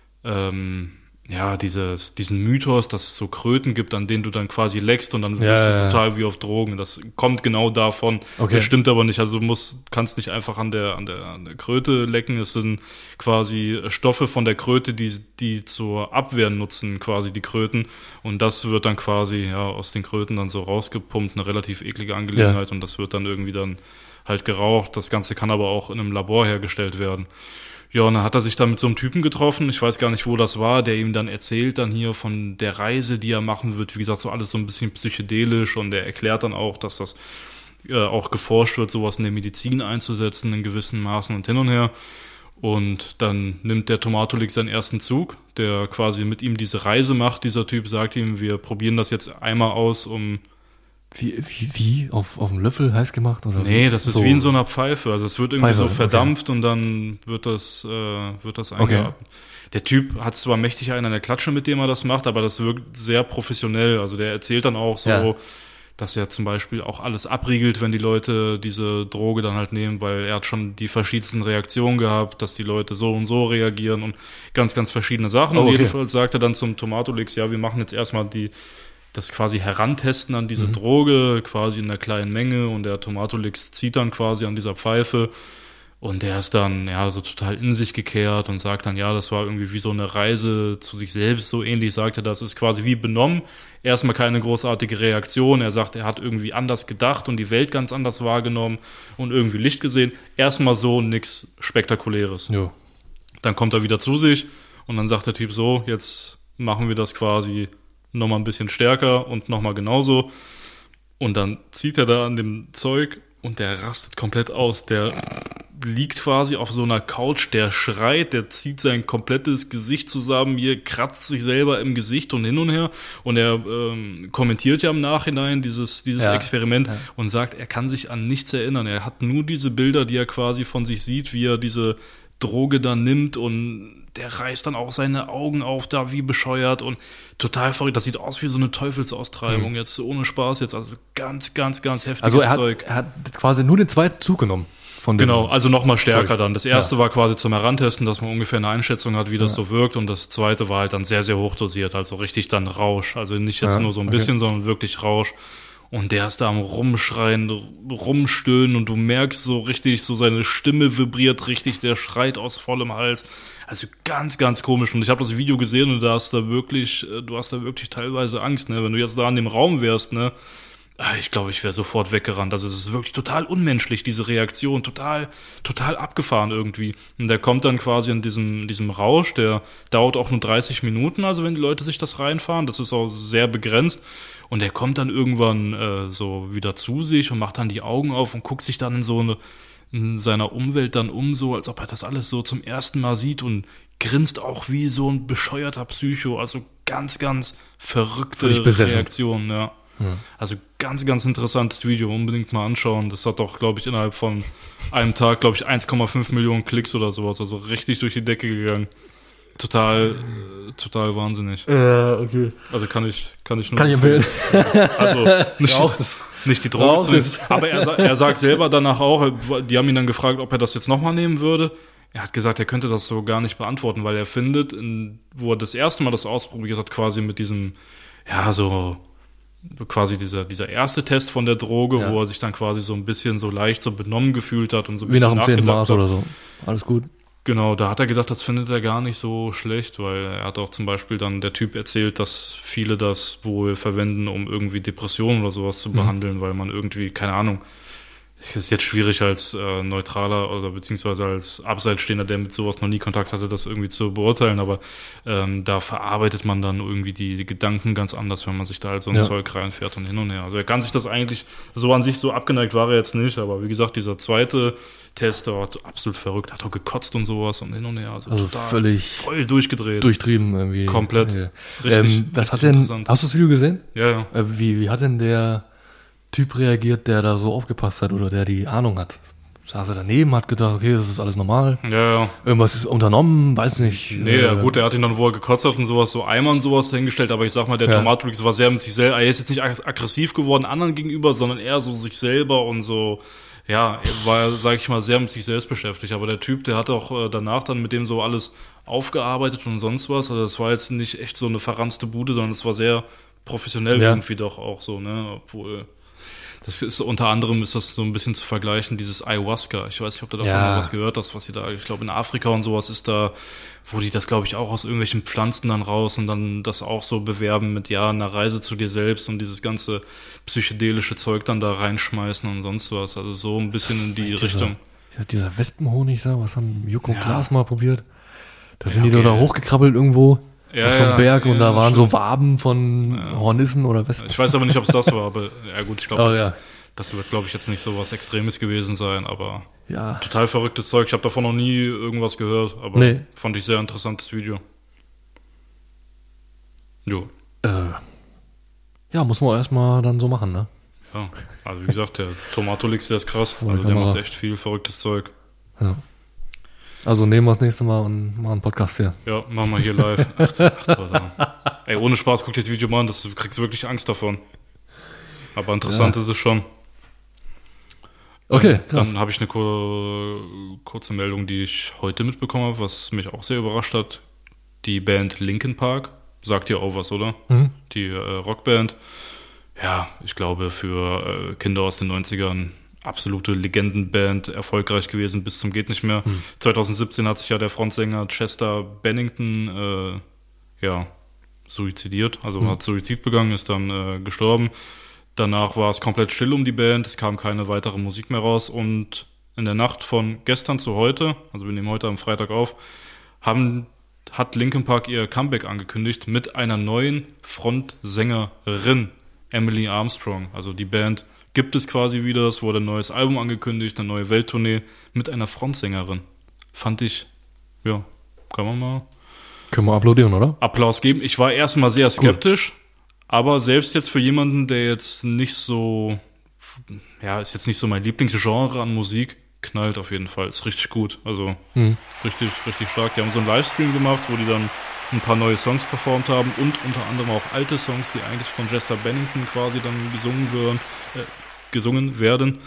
[SPEAKER 3] diesen Mythos, dass es so Kröten gibt, an denen du dann quasi leckst und dann bist du total wie auf Drogen. Das kommt genau davon.
[SPEAKER 2] Okay.
[SPEAKER 3] Das stimmt aber nicht. Also du kannst nicht einfach an der Kröte lecken. Es sind quasi Stoffe von der Kröte, die zur Abwehr nutzen, quasi die Kröten. Und das wird dann quasi aus den Kröten dann so rausgepumpt. Eine relativ eklige Angelegenheit. Und das wird dann irgendwie dann halt geraucht. Das Ganze kann aber auch in einem Labor hergestellt werden. Ja, und dann hat er sich dann mit so einem Typen getroffen, ich weiß gar nicht, wo das war, der ihm dann erzählt dann hier von der Reise, die er machen wird. Wie gesagt, so alles so ein bisschen psychedelisch und er erklärt dann auch, dass das auch geforscht wird, sowas in der Medizin einzusetzen in gewissen Maßen und hin und her. Und dann nimmt der Tomatolik seinen ersten Zug, der quasi mit ihm diese Reise macht. Dieser Typ sagt ihm, wir probieren das jetzt einmal aus, um...
[SPEAKER 2] Wie? Auf dem Löffel heiß gemacht? Oder
[SPEAKER 3] nee, das ist
[SPEAKER 2] so
[SPEAKER 3] wie in so einer Pfeife. Also es wird irgendwie
[SPEAKER 2] Pfeife,
[SPEAKER 3] so verdampft und dann wird das eingeatmet.
[SPEAKER 2] Okay.
[SPEAKER 3] Der Typ hat zwar mächtig einen an der Klatsche, mit dem er das macht, aber das wirkt sehr professionell. Also der erzählt dann auch so, dass er zum Beispiel auch alles abriegelt, wenn die Leute diese Droge dann halt nehmen, weil er hat schon die verschiedensten Reaktionen gehabt, dass die Leute so und so reagieren und ganz, ganz verschiedene Sachen. Und jedenfalls sagt er dann zum Tomatolix, wir machen jetzt erstmal das quasi Herantesten an diese Droge, quasi in einer kleinen Menge, und der Tomatolix zieht dann quasi an dieser Pfeife und der ist dann so total in sich gekehrt und sagt dann, das war irgendwie wie so eine Reise zu sich selbst, so ähnlich sagt er, das ist quasi wie benommen, erstmal keine großartige Reaktion, er sagt, er hat irgendwie anders gedacht und die Welt ganz anders wahrgenommen und irgendwie Licht gesehen, erstmal so nix Spektakuläres.
[SPEAKER 2] Jo.
[SPEAKER 3] Dann kommt er wieder zu sich und dann sagt der Typ so, jetzt machen wir das quasi nochmal ein bisschen stärker und nochmal genauso. Und dann zieht er da an dem Zeug und der rastet komplett aus. Der liegt quasi auf so einer Couch, der schreit, der zieht sein komplettes Gesicht zusammen, hier kratzt sich selber im Gesicht und hin und her. Und er kommentiert ja im Nachhinein dieses Experiment und sagt, er kann sich an nichts erinnern. Er hat nur diese Bilder, die er quasi von sich sieht, wie er diese Droge da nimmt, und der reißt dann auch seine Augen auf da wie bescheuert und total verrückt. Das sieht aus wie so eine Teufelsaustreibung, jetzt ohne Spaß, jetzt also ganz, ganz, ganz heftiges Zeug.
[SPEAKER 2] Er hat quasi nur den zweiten Zug genommen.
[SPEAKER 3] Genau, also nochmal stärker dann. Das erste war quasi zum Herantesten, dass man ungefähr eine Einschätzung hat, wie das so wirkt, und das zweite war halt dann sehr, sehr hochdosiert, also richtig dann Rausch. Also nicht jetzt nur so ein bisschen, sondern wirklich Rausch. Und der ist da am Rumschreien, Rumstöhnen, und du merkst so richtig, so seine Stimme vibriert richtig, der schreit aus vollem Hals. Also ganz, ganz komisch. Und ich habe das Video gesehen und du hast da wirklich teilweise Angst, ne? Wenn du jetzt da in dem Raum wärst, ne? Ich glaube, ich wäre sofort weggerannt. Also es ist wirklich total unmenschlich, diese Reaktion, total abgefahren irgendwie. Und der kommt dann quasi in diesem Rausch, der dauert auch nur 30 Minuten, also wenn die Leute sich das reinfahren, das ist auch sehr begrenzt. Und er kommt dann irgendwann so wieder zu sich und macht dann die Augen auf und guckt sich dann in seiner Umwelt dann so, als ob er das alles so zum ersten Mal sieht, und grinst auch wie so ein bescheuerter Psycho. Also ganz, ganz verrückte Reaktionen, ja. Also ganz, ganz interessantes Video, unbedingt mal anschauen. Das hat doch, glaube ich, innerhalb von einem Tag, 1,5 Millionen Klicks oder sowas, also richtig durch die Decke gegangen. Total wahnsinnig.
[SPEAKER 2] Okay.
[SPEAKER 3] Also kann ich nur
[SPEAKER 2] empfehlen.
[SPEAKER 3] Also nicht die Droge zu nehmen. Aber er sagt selber danach auch, die haben ihn dann gefragt, ob er das jetzt nochmal nehmen würde. Er hat gesagt, er könnte das so gar nicht beantworten, weil er findet, wo er das erste Mal das ausprobiert hat, quasi mit diesem, quasi dieser erste Test von der Droge, wo er sich dann quasi so ein bisschen so leicht so benommen gefühlt hat und so ein bisschen
[SPEAKER 2] wie nach dem 10. Maß oder so. Alles gut.
[SPEAKER 3] Genau, da hat er gesagt, das findet er gar nicht so schlecht, weil er hat auch zum Beispiel dann der Typ erzählt, dass viele das wohl verwenden, um irgendwie Depressionen oder sowas zu behandeln, weil man irgendwie, keine Ahnung, es ist jetzt schwierig als Neutraler oder beziehungsweise als Abseitsstehender, der mit sowas noch nie Kontakt hatte, das irgendwie zu beurteilen, aber da verarbeitet man dann irgendwie die Gedanken ganz anders, wenn man sich da halt so ein Zeug reinfährt und hin und her. Also er kann sich das eigentlich, so an sich so abgeneigt war er jetzt nicht, aber wie gesagt, dieser zweite Test, der war absolut verrückt, hat auch gekotzt und sowas und hin und her. Also total
[SPEAKER 2] völlig
[SPEAKER 3] voll durchgedreht.
[SPEAKER 2] Durchtrieben irgendwie.
[SPEAKER 3] Komplett.
[SPEAKER 2] Ja.
[SPEAKER 3] Richtig,
[SPEAKER 2] was hat denn, hast du das Video gesehen?
[SPEAKER 3] Ja.
[SPEAKER 2] Wie hat denn der Typ reagiert, der da so aufgepasst hat oder der die Ahnung hat? Saß er daneben, hat gedacht, okay, das ist alles normal.
[SPEAKER 3] Ja.
[SPEAKER 2] Irgendwas ist unternommen, weiß nicht.
[SPEAKER 3] Nee, gut, er hat ihn dann, wo er gekotzt hat und sowas, so Eimer und sowas hingestellt, aber ich sag mal, der Tomatolix war sehr mit sich selber, er ist jetzt nicht aggressiv geworden anderen gegenüber, sondern eher so sich selber und so, Ja, er war, sag ich mal, sehr mit sich selbst beschäftigt. Aber der Typ, der hat auch danach dann mit dem so alles aufgearbeitet und sonst was. Also das war jetzt nicht echt so eine verranzte Bude, sondern es war sehr professionell irgendwie doch auch so, ne? Obwohl, das ist unter anderem ist das so ein bisschen zu vergleichen, dieses Ayahuasca. Ich weiß nicht, ob du davon mal was gehört hast, was sie da, ich glaube in Afrika und sowas ist da, wo die das, glaube ich, auch aus irgendwelchen Pflanzen dann raus und dann das auch so bewerben mit, einer Reise zu dir selbst und dieses ganze psychedelische Zeug dann da reinschmeißen und sonst was. Also so ein bisschen in die Richtung.
[SPEAKER 2] Dieser Wespenhonig, was haben Joko und Klaas mal probiert? Da sind die da hochgekrabbelt irgendwo auf so einem Berg und da waren so Waben von Hornissen oder Wespen.
[SPEAKER 3] Ich weiß aber nicht, ob es das war, aber ja gut, ich glaube, das wird, glaube ich, jetzt nicht so was Extremes gewesen sein, aber total verrücktes Zeug. Ich habe davon noch nie irgendwas gehört, aber fand ich sehr interessantes Video. Jo.
[SPEAKER 2] Muss man erstmal dann so machen, ne?
[SPEAKER 3] Ja, also wie gesagt, der Tomatolix, der ist krass. Also der macht echt viel verrücktes Zeug.
[SPEAKER 2] Ja. Also nehmen wir das nächste Mal und machen einen Podcast hier.
[SPEAKER 3] Ja, machen wir hier live. Ey, ohne Spaß, guck dir das Video mal an, du kriegst wirklich Angst davon. Aber interessant ist es schon.
[SPEAKER 2] Okay, krass.
[SPEAKER 3] Dann habe ich eine kurze Meldung, die ich heute mitbekommen habe, was mich auch sehr überrascht hat. Die Band Linkin Park, sagt dir auch was, oder? Mhm. Die Rockband. Ja, ich glaube für Kinder aus den 90ern absolute Legendenband, erfolgreich gewesen bis zum geht nicht mehr. 2017 hat sich ja der Frontsänger Chester Bennington suizidiert, also hat Suizid begangen, ist dann gestorben. Danach war es komplett still um die Band, es kam keine weitere Musik mehr raus und in der Nacht von gestern zu heute, also wir nehmen heute am Freitag auf, hat Linkin Park ihr Comeback angekündigt mit einer neuen Frontsängerin, Emily Armstrong. Also die Band gibt es quasi wieder, es wurde ein neues Album angekündigt, eine neue Welttournee mit einer Frontsängerin. Fand ich, können wir
[SPEAKER 2] applaudieren, oder?
[SPEAKER 3] Applaus geben. Ich war erstmal sehr skeptisch, aber selbst jetzt für jemanden, der jetzt nicht so, ist jetzt nicht so mein Lieblingsgenre an Musik, knallt auf jeden Fall. Ist richtig gut. Also richtig, richtig stark. Die haben so einen Livestream gemacht, wo die dann ein paar neue Songs performt haben und unter anderem auch alte Songs, die eigentlich von Chester Bennington quasi dann gesungen werden.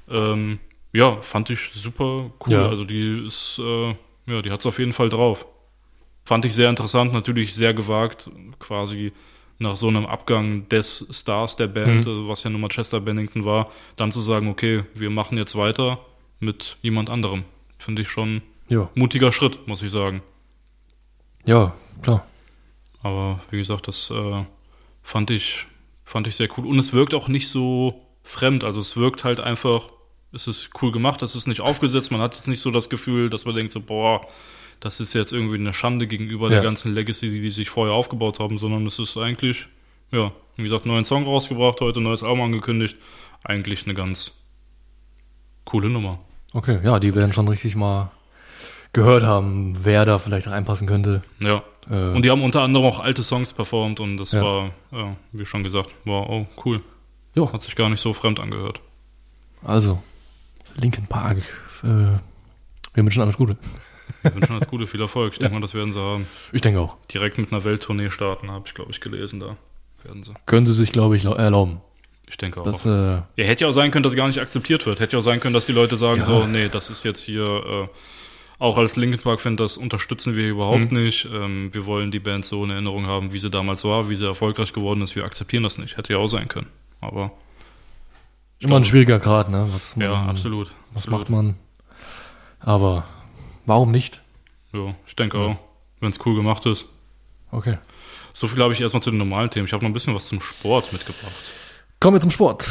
[SPEAKER 3] Fand ich super cool. Ja. Also die ist, die hat's auf jeden Fall drauf. Fand ich sehr interessant, natürlich sehr gewagt, quasi nach so einem Abgang des Stars der Band, was ja nun mal Chester Bennington war, dann zu sagen, okay, wir machen jetzt weiter mit jemand anderem. Finde ich schon mutiger Schritt, muss ich sagen.
[SPEAKER 2] Ja, klar.
[SPEAKER 3] Aber wie gesagt, das fand ich sehr cool. Und es wirkt auch nicht so fremd. Also es wirkt halt einfach, es ist cool gemacht, es ist nicht aufgesetzt. Man hat jetzt nicht so das Gefühl, dass man denkt so, das ist jetzt irgendwie eine Schande gegenüber der ganzen Legacy, die sich vorher aufgebaut haben, sondern es ist eigentlich, wie gesagt, neuen Song rausgebracht, heute neues Album angekündigt. Eigentlich eine ganz coole Nummer.
[SPEAKER 2] Okay, die werden schon richtig mal gehört haben, wer da vielleicht reinpassen könnte.
[SPEAKER 3] Ja. Und die haben unter anderem auch alte Songs performt und das war, wie schon gesagt, war cool.
[SPEAKER 2] Jo.
[SPEAKER 3] Hat sich gar nicht so fremd angehört.
[SPEAKER 2] Also, Linkin Park, wir wünschen alles Gute.
[SPEAKER 3] Wir wünschen alles Gute, viel Erfolg. Ich denke mal, das werden sie haben.
[SPEAKER 2] Ich denke auch.
[SPEAKER 3] Direkt mit einer Welttournee starten, habe ich, glaube ich, gelesen, da werden sie.
[SPEAKER 2] Können sie sich, glaube ich, erlauben.
[SPEAKER 3] Ich denke auch.
[SPEAKER 2] Das,
[SPEAKER 3] hätte ja auch sein können, dass es gar nicht akzeptiert wird. Hätte ja auch sein können, dass die Leute sagen das ist jetzt hier, auch als Linkin Park-Fan, das unterstützen wir überhaupt nicht. Wir wollen die Band so in Erinnerung haben, wie sie damals war, wie sie erfolgreich geworden ist. Wir akzeptieren das nicht. Hätte ja auch sein können. Aber
[SPEAKER 2] immer ein schwieriger Grad, ne?
[SPEAKER 3] Absolut.
[SPEAKER 2] Was macht man? Aber warum nicht?
[SPEAKER 3] Ja, ich denke auch, wenn es cool gemacht ist.
[SPEAKER 2] Okay.
[SPEAKER 3] So viel habe ich erstmal zu den normalen Themen. Ich habe noch ein bisschen was zum Sport mitgebracht.
[SPEAKER 2] Kommen wir zum Sport.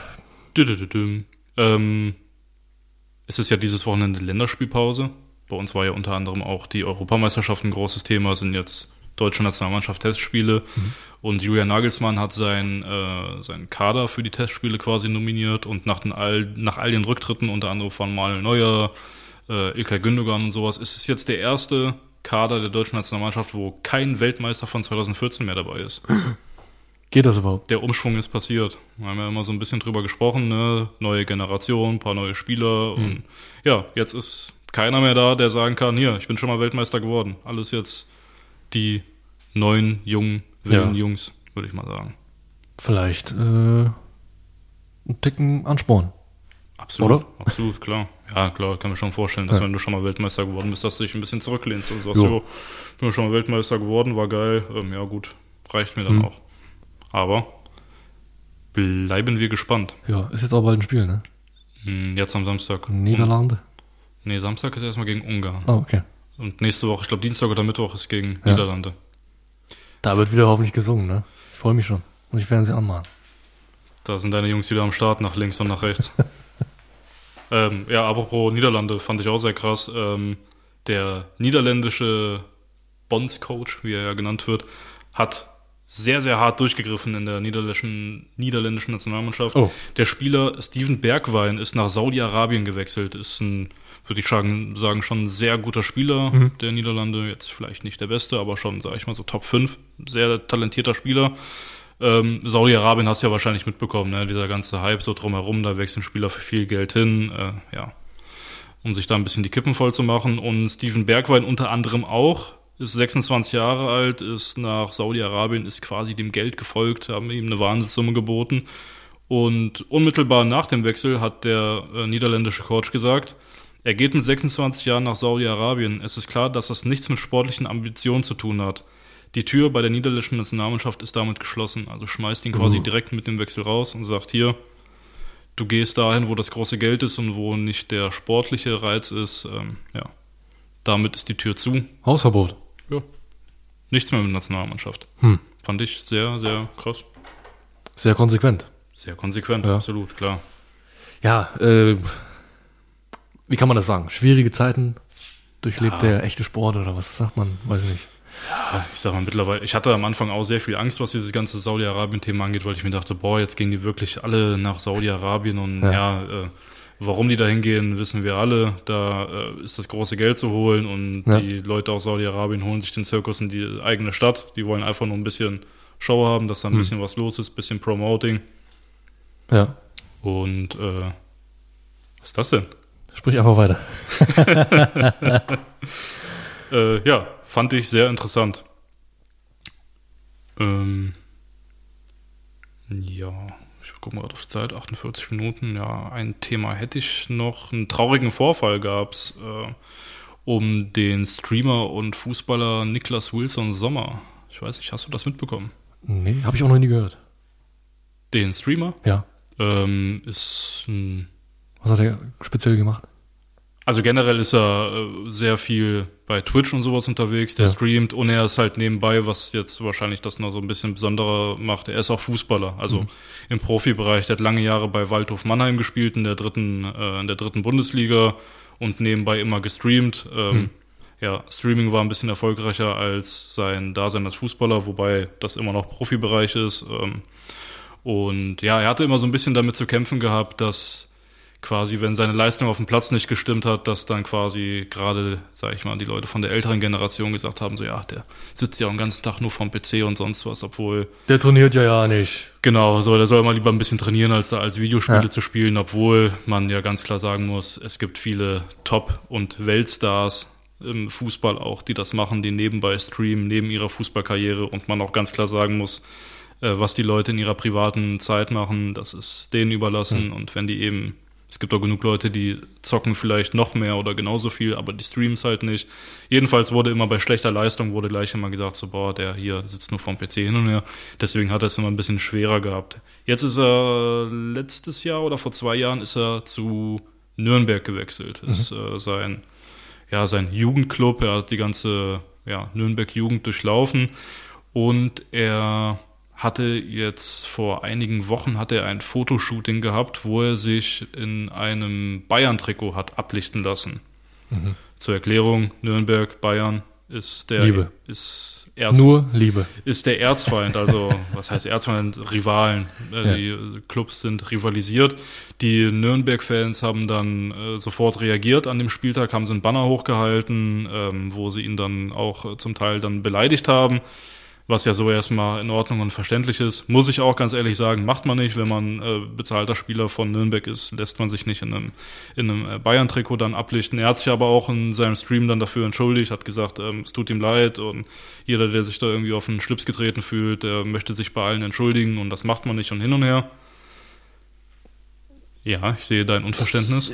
[SPEAKER 3] Es ist ja dieses Wochenende Länderspielpause. Bei uns war ja unter anderem auch die Europameisterschaft ein großes Thema, sind jetzt deutsche Nationalmannschaft Testspiele. Und Julian Nagelsmann hat seinen Kader für die Testspiele quasi nominiert und nach all den Rücktritten, unter anderem von Manuel Neuer, Ilkay Gündogan und sowas, ist es jetzt der erste Kader der deutschen Nationalmannschaft, wo kein Weltmeister von 2014 mehr dabei ist.
[SPEAKER 2] Geht das überhaupt?
[SPEAKER 3] Der Umschwung ist passiert. Wir haben ja immer so ein bisschen drüber gesprochen, ne? Neue Generation, ein paar neue Spieler und jetzt ist keiner mehr da, der sagen kann, hier, ich bin schon mal Weltmeister geworden. Alles jetzt die neuen, jungen, wilden Jungs, würde ich mal sagen.
[SPEAKER 2] Vielleicht ein Ticken Ansporn.
[SPEAKER 3] Absolut,
[SPEAKER 2] oder?
[SPEAKER 3] absolut, klar. Ja, klar, kann mir schon vorstellen, dass wenn du schon mal Weltmeister geworden bist, dass du dich ein bisschen zurücklehnst und sagst, jo, bin schon mal Weltmeister geworden, war geil, ja gut, reicht mir dann auch. Aber bleiben wir gespannt.
[SPEAKER 2] Ja, ist jetzt auch bald ein Spiel, ne?
[SPEAKER 3] Jetzt am Samstag.
[SPEAKER 2] Niederlande?
[SPEAKER 3] Nee, Samstag ist erstmal gegen Ungarn.
[SPEAKER 2] Ah, okay.
[SPEAKER 3] Und nächste Woche, ich glaube Dienstag oder Mittwoch ist gegen Niederlande.
[SPEAKER 2] Da wird wieder hoffentlich gesungen, ne? Ich freue mich schon. Muss ich Fernsehen anmachen.
[SPEAKER 3] Da sind deine Jungs wieder am Start, nach links und nach rechts. Ja, apropos Niederlande, fand ich auch sehr krass. Der niederländische Bondscoach, wie er ja genannt wird, hat sehr, sehr hart durchgegriffen in der niederländischen Nationalmannschaft. Oh. Der Spieler Steven Bergwijn ist nach Saudi-Arabien gewechselt. Ist ein, würde ich sagen, schon ein sehr guter Spieler der Niederlande. Jetzt vielleicht nicht der Beste, aber schon, sage ich mal, so Top 5. Sehr talentierter Spieler. Saudi-Arabien hast du ja wahrscheinlich mitbekommen, ne? Dieser ganze Hype so drumherum, da wechseln Spieler für viel Geld hin, um sich da ein bisschen die Kippen voll zu machen. Und Steven Bergwijn unter anderem auch, ist 26 Jahre alt, ist nach Saudi-Arabien, ist quasi dem Geld gefolgt, haben ihm eine Wahnsinnssumme geboten. Und unmittelbar nach dem Wechsel hat der niederländische Coach gesagt, er geht mit 26 Jahren nach Saudi-Arabien. Es ist klar, dass das nichts mit sportlichen Ambitionen zu tun hat. Die Tür bei der niederländischen Nationalmannschaft ist damit geschlossen. Also schmeißt ihn quasi direkt mit dem Wechsel raus und sagt, hier, du gehst dahin, wo das große Geld ist und wo nicht der sportliche Reiz ist. Damit ist die Tür zu.
[SPEAKER 2] Hausverbot.
[SPEAKER 3] Ja. Nichts mehr mit der Nationalmannschaft. Fand ich sehr, sehr krass.
[SPEAKER 2] Sehr konsequent.
[SPEAKER 3] Sehr konsequent,
[SPEAKER 2] ja.
[SPEAKER 3] Absolut, klar.
[SPEAKER 2] Ja, wie kann man das sagen? Schwierige Zeiten durchlebt der echte Sport oder was sagt man? Weiß ich nicht.
[SPEAKER 3] Ja, ich sag mal mittlerweile, ich hatte am Anfang auch sehr viel Angst, was dieses ganze Saudi-Arabien-Thema angeht, weil ich mir dachte, jetzt gehen die wirklich alle nach Saudi-Arabien und warum die da hingehen, wissen wir alle. Da ist das große Geld zu holen und die Leute aus Saudi-Arabien holen sich den Zirkus in die eigene Stadt. Die wollen einfach nur ein bisschen Show haben, dass da ein bisschen was los ist, ein bisschen Promoting.
[SPEAKER 2] Ja.
[SPEAKER 3] Und was ist das denn?
[SPEAKER 2] Sprich einfach weiter.
[SPEAKER 3] Fand ich sehr interessant. Ich gucke mal gerade auf die Zeit, 48 Minuten. Ja, ein Thema hätte ich noch. Einen traurigen Vorfall gab es um den Streamer und Fußballer Niklas Wilson Sommer. Ich weiß nicht, hast du das mitbekommen?
[SPEAKER 2] Nee, habe ich auch noch nie gehört.
[SPEAKER 3] Den Streamer?
[SPEAKER 2] Ja.
[SPEAKER 3] Ist ein...
[SPEAKER 2] Was hat er speziell gemacht?
[SPEAKER 3] Also generell ist er sehr viel bei Twitch und sowas unterwegs, der streamt und er ist halt nebenbei, was jetzt wahrscheinlich das noch so ein bisschen besonderer macht, er ist auch Fußballer, also im Profibereich, der hat lange Jahre bei Waldhof Mannheim gespielt in der dritten Bundesliga und nebenbei immer gestreamt. Streaming war ein bisschen erfolgreicher als sein Dasein als Fußballer, wobei das immer noch Profibereich ist. Und ja, er hatte immer so ein bisschen damit zu kämpfen gehabt, dass quasi, wenn seine Leistung auf dem Platz nicht gestimmt hat, dass dann quasi gerade, sag ich mal, die Leute von der älteren Generation gesagt haben, so ja, der sitzt ja den ganzen Tag nur vorm PC und sonst was, obwohl...
[SPEAKER 2] Der trainiert ja nicht.
[SPEAKER 3] Genau, so, der soll mal lieber ein bisschen trainieren, als da als Videospiele zu spielen, obwohl man ja ganz klar sagen muss, es gibt viele Top- und Weltstars im Fußball auch, die das machen, die nebenbei streamen, neben ihrer Fußballkarriere und man auch ganz klar sagen muss, was die Leute in ihrer privaten Zeit machen, das ist denen überlassen und wenn die eben... Es gibt auch genug Leute, die zocken vielleicht noch mehr oder genauso viel, aber die streamen es halt nicht. Jedenfalls wurde immer bei schlechter Leistung wurde gleich immer gesagt, so der hier sitzt nur vorm PC hin und her. Deswegen hat er es immer ein bisschen schwerer gehabt. Jetzt ist er letztes Jahr oder vor 2 Jahren ist er zu Nürnberg gewechselt. Ist sein Jugendclub. Er hat die ganze Nürnberg-Jugend durchlaufen und er hatte jetzt vor einigen Wochen ein Fotoshooting gehabt, wo er sich in einem Bayern-Trikot hat ablichten lassen. Zur Erklärung, Nürnberg, Bayern ist der
[SPEAKER 2] Liebe.
[SPEAKER 3] Ist der Erzfeind, also was heißt Erzfeind? Rivalen. Die Clubs sind rivalisiert. Die Nürnberg-Fans haben dann sofort reagiert an dem Spieltag, haben sie einen Banner hochgehalten, wo sie ihn dann auch zum Teil dann beleidigt haben. Was ja so erstmal in Ordnung und verständlich ist. Muss ich auch ganz ehrlich sagen, macht man nicht. Wenn man bezahlter Spieler von Nürnberg ist, lässt man sich nicht in einem Bayern-Trikot dann ablichten. Er hat sich aber auch in seinem Stream dann dafür entschuldigt, hat gesagt, es tut ihm leid und jeder, der sich da irgendwie auf den Schlips getreten fühlt, der möchte sich bei allen entschuldigen und das macht man nicht und hin und her. Ja, ich sehe dein Unverständnis.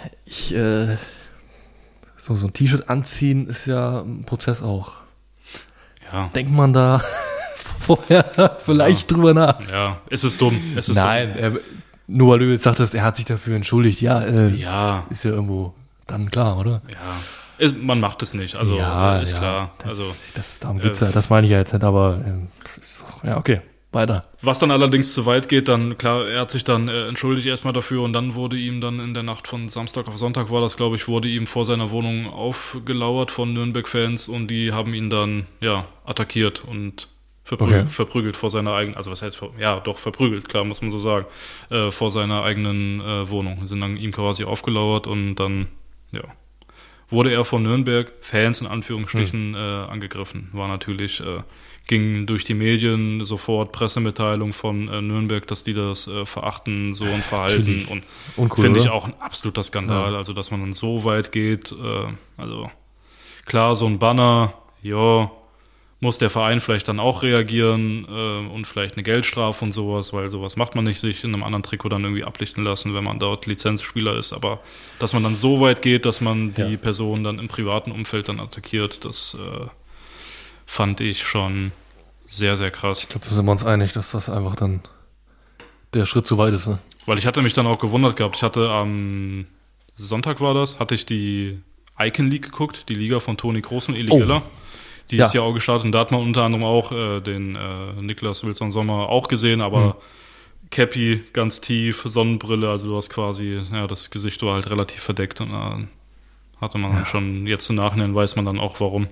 [SPEAKER 2] So ein T-Shirt anziehen ist ja ein Prozess auch.
[SPEAKER 3] Ja.
[SPEAKER 2] Denkt man da vorher vielleicht drüber nach?
[SPEAKER 3] Ja, es ist dumm.
[SPEAKER 2] Nein, nur weil du jetzt sagtest, er hat sich dafür entschuldigt. Ja,
[SPEAKER 3] Ja.
[SPEAKER 2] ist ja irgendwo dann klar, oder?
[SPEAKER 3] Ja. Man macht es nicht, also ist klar.
[SPEAKER 2] Darum geht's ja, das meine ich ja jetzt nicht, aber ja, okay, weiter.
[SPEAKER 3] Was dann allerdings zu weit geht, dann klar, er hat sich dann entschuldigt erstmal dafür und dann wurde ihm dann in der Nacht von Samstag auf Sonntag war das, glaube ich, wurde ihm vor seiner Wohnung aufgelauert von Nürnberg-Fans und die haben ihn dann, attackiert und verprügelt vor seiner eigenen, also was heißt, verprügelt, klar, muss man so sagen, vor seiner eigenen Wohnung. Sind dann ihm quasi aufgelauert und dann, wurde er von Nürnberg-Fans in Anführungsstrichen angegriffen. War natürlich, ging durch die Medien sofort Pressemitteilung von Nürnberg, dass die das verachten, so ein Verhalten.
[SPEAKER 2] Natürlich.
[SPEAKER 3] Und
[SPEAKER 2] Uncool,
[SPEAKER 3] finde ich
[SPEAKER 2] oder?
[SPEAKER 3] auch ein absoluter Skandal, also dass man dann so weit geht. Also klar, so ein Banner, muss der Verein vielleicht dann auch reagieren und vielleicht eine Geldstrafe und sowas, weil sowas macht man nicht, sich in einem anderen Trikot dann irgendwie ablichten lassen, wenn man dort Lizenzspieler ist. Aber dass man dann so weit geht, dass man die Person dann im privaten Umfeld dann attackiert, das fand ich schon sehr, sehr krass.
[SPEAKER 2] Ich glaube, da sind wir uns einig, dass das einfach dann der Schritt zu weit ist. Ne?
[SPEAKER 3] Weil ich hatte mich dann auch gewundert gehabt. Ich hatte am Sonntag hatte ich die Icon League geguckt, die Liga von Toni Kroos und Eli Geller. Die ist ja auch gestartet und da hat man unter anderem auch den Niklas Wilson-Sommer auch gesehen, aber Cappy ganz tief, Sonnenbrille, also du hast quasi, das Gesicht war halt relativ verdeckt und da hatte man dann schon, jetzt im Nachhinein weiß man dann auch warum.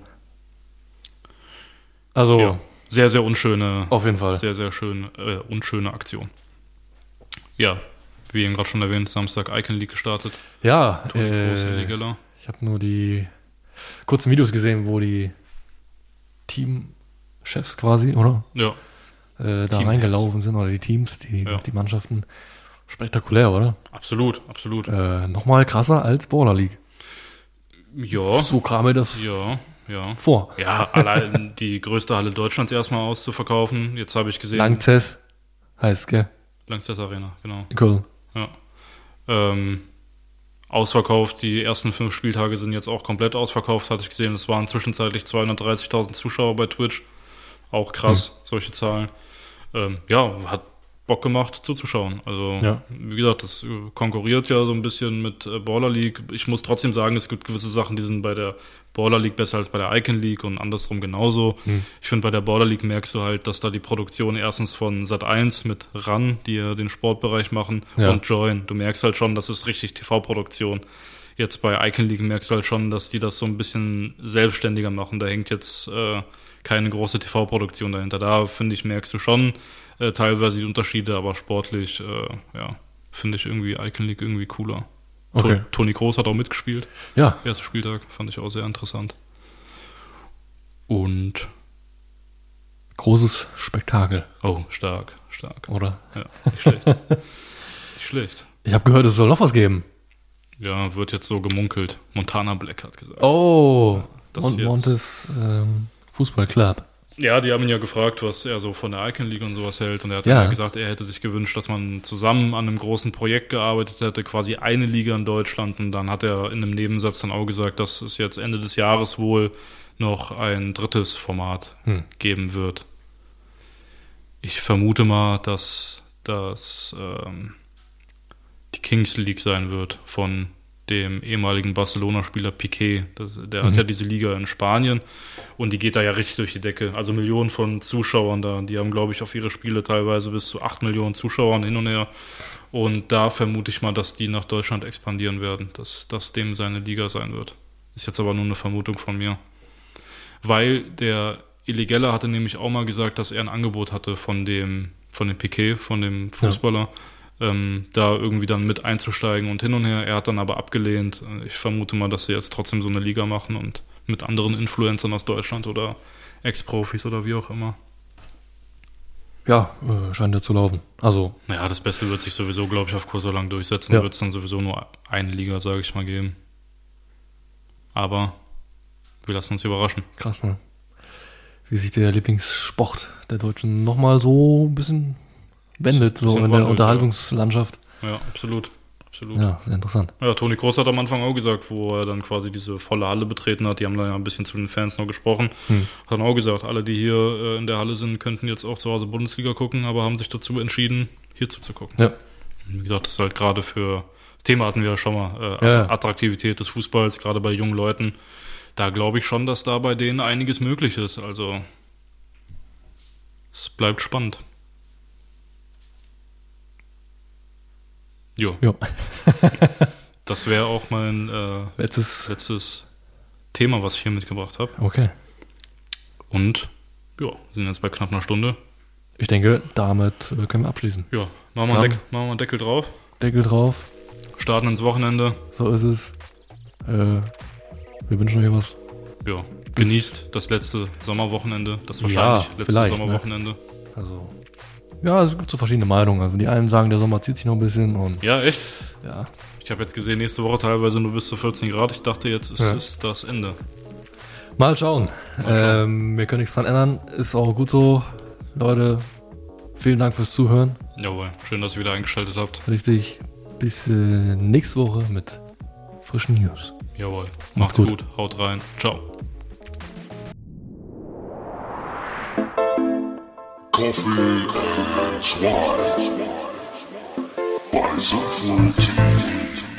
[SPEAKER 2] Also
[SPEAKER 3] sehr, sehr unschöne,
[SPEAKER 2] auf jeden Fall.
[SPEAKER 3] Sehr, sehr unschöne Aktion. Ja, wie eben gerade schon erwähnt, Samstag Icon League gestartet.
[SPEAKER 2] Ja,
[SPEAKER 3] ich
[SPEAKER 2] habe nur die kurzen Videos gesehen, wo die Teamchefs quasi, oder?
[SPEAKER 3] Ja.
[SPEAKER 2] Da reingelaufen sind, oder die Teams, die Mannschaften. Spektakulär, oder?
[SPEAKER 3] Absolut, absolut.
[SPEAKER 2] Nochmal krasser als Baller League.
[SPEAKER 3] Ja.
[SPEAKER 2] So kam mir das vor.
[SPEAKER 3] Ja, allein die größte Halle Deutschlands erstmal auszuverkaufen. Jetzt habe ich gesehen.
[SPEAKER 2] Langzess heißt, gell?
[SPEAKER 3] Langzess Arena, genau.
[SPEAKER 2] In Köln.
[SPEAKER 3] Ja. Ausverkauft, die ersten 5 Spieltage sind jetzt auch komplett ausverkauft, hatte ich gesehen. Es waren zwischenzeitlich 230.000 Zuschauer bei Twitch. Auch krass, solche Zahlen. Hat Bock gemacht zuzuschauen. Also, wie gesagt, das konkurriert ja so ein bisschen mit Baller League. Ich muss trotzdem sagen, es gibt gewisse Sachen, die sind bei der Baller League besser als bei der Icon League und andersrum genauso. Ich finde, bei der Baller League merkst du halt, dass da die Produktion erstens von Sat1 mit RAN, die ja den Sportbereich machen, und Join. Du merkst halt schon, das ist richtig TV-Produktion. Jetzt bei Icon League merkst du halt schon, dass die das so ein bisschen selbstständiger machen. Da hängt jetzt keine große TV-Produktion dahinter. Da, finde ich, merkst du schon teilweise die Unterschiede, aber sportlich, finde ich irgendwie Icon League irgendwie cooler.
[SPEAKER 2] Okay.
[SPEAKER 3] Toni Kroos hat auch mitgespielt.
[SPEAKER 2] Ja.
[SPEAKER 3] Erster Spieltag, fand ich auch sehr interessant. Und
[SPEAKER 2] großes Spektakel.
[SPEAKER 3] Oh, stark.
[SPEAKER 2] Oder?
[SPEAKER 3] Ja, nicht schlecht. Nicht schlecht.
[SPEAKER 2] Ich habe gehört, es soll noch was geben.
[SPEAKER 3] Ja, wird jetzt so gemunkelt. Montana Black hat gesagt.
[SPEAKER 2] Oh,
[SPEAKER 3] Das
[SPEAKER 2] Montes Fußballclub.
[SPEAKER 3] Ja, die haben ihn ja gefragt, was er so von der Icon League und sowas hält. Und er hat dann gesagt, er hätte sich gewünscht, dass man zusammen an einem großen Projekt gearbeitet hätte, quasi eine Liga in Deutschland. Und dann hat er in einem Nebensatz dann auch gesagt, dass es jetzt Ende des Jahres wohl noch ein drittes Format geben wird. Ich vermute mal, dass das die Kings League sein wird von dem ehemaligen Barcelona-Spieler Piqué. Der hat ja diese Liga in Spanien und die geht da ja richtig durch die Decke. Also Millionen von Zuschauern da. Die haben, glaube ich, auf ihre Spiele teilweise bis zu 8 Millionen Zuschauern hin und her. Und da vermute ich mal, dass die nach Deutschland expandieren werden, dass das dem seine Liga sein wird. Ist jetzt aber nur eine Vermutung von mir. Weil der Eli Geller hatte nämlich auch mal gesagt, dass er ein Angebot hatte von dem Piqué, von dem Fußballer, da irgendwie dann mit einzusteigen und hin und her. Er hat dann aber abgelehnt. Ich vermute mal, dass sie jetzt trotzdem so eine Liga machen und mit anderen Influencern aus Deutschland oder Ex-Profis oder wie auch immer.
[SPEAKER 2] Ja, scheint ja zu laufen. Also.
[SPEAKER 3] Ja, das Beste wird sich sowieso, glaube ich, auf Kurs so lang durchsetzen. Da wird es dann sowieso nur eine Liga, sage ich mal, geben. Aber wir lassen uns überraschen.
[SPEAKER 2] Krass, ne? Wie sich der Lieblingssport der Deutschen nochmal so ein bisschen wendet, so in der Unterhaltungslandschaft.
[SPEAKER 3] Ja, absolut. Absolut.
[SPEAKER 2] Ja, sehr interessant.
[SPEAKER 3] Ja, Toni Kroos hat am Anfang auch gesagt, wo er dann quasi diese volle Halle betreten hat, die haben dann ja ein bisschen zu den Fans noch gesprochen, hat dann auch gesagt, alle, die hier in der Halle sind, könnten jetzt auch zu Hause Bundesliga gucken, aber haben sich dazu entschieden, hier zuzugucken.
[SPEAKER 2] Ja.
[SPEAKER 3] Wie gesagt, das ist halt gerade für, das Thema hatten wir ja schon mal,
[SPEAKER 2] Ja.
[SPEAKER 3] Attraktivität des Fußballs, gerade bei jungen Leuten. Da glaube ich schon, dass da bei denen einiges möglich ist. Also es bleibt spannend. Jo.
[SPEAKER 2] Ja.
[SPEAKER 3] Das wäre auch mein
[SPEAKER 2] Letztes.
[SPEAKER 3] Thema, was ich hier mitgebracht habe.
[SPEAKER 2] Okay.
[SPEAKER 3] Und ja, wir sind jetzt bei knapp einer Stunde.
[SPEAKER 2] Ich denke, damit können wir abschließen.
[SPEAKER 3] Ja, machen wir einen Deckel drauf.
[SPEAKER 2] Deckel drauf.
[SPEAKER 3] Starten ins Wochenende.
[SPEAKER 2] So ist es. Wir wünschen euch was.
[SPEAKER 3] Ja, genießt das letzte Sommerwochenende. Das wahrscheinlich letzte
[SPEAKER 2] vielleicht,
[SPEAKER 3] Sommerwochenende.
[SPEAKER 2] Ne? Also, ja, es gibt so verschiedene Meinungen. Also die einen sagen, der Sommer zieht sich noch ein bisschen und
[SPEAKER 3] Ja, echt?
[SPEAKER 2] ja.
[SPEAKER 3] Ich habe jetzt gesehen, nächste Woche teilweise nur bis zu 14 Grad. Ich dachte, jetzt ist das Ende.
[SPEAKER 2] Mal schauen. Wir können nichts dran ändern. Ist auch gut so. Leute, vielen Dank fürs Zuhören.
[SPEAKER 3] Jawohl, schön, dass ihr wieder eingeschaltet habt.
[SPEAKER 2] Richtig. Bis nächste Woche mit frischen News.
[SPEAKER 3] Jawohl,
[SPEAKER 2] Macht's
[SPEAKER 3] macht's
[SPEAKER 2] gut.
[SPEAKER 3] gut. Haut rein. Ciao.
[SPEAKER 1] Coffee and Swine by Central TV.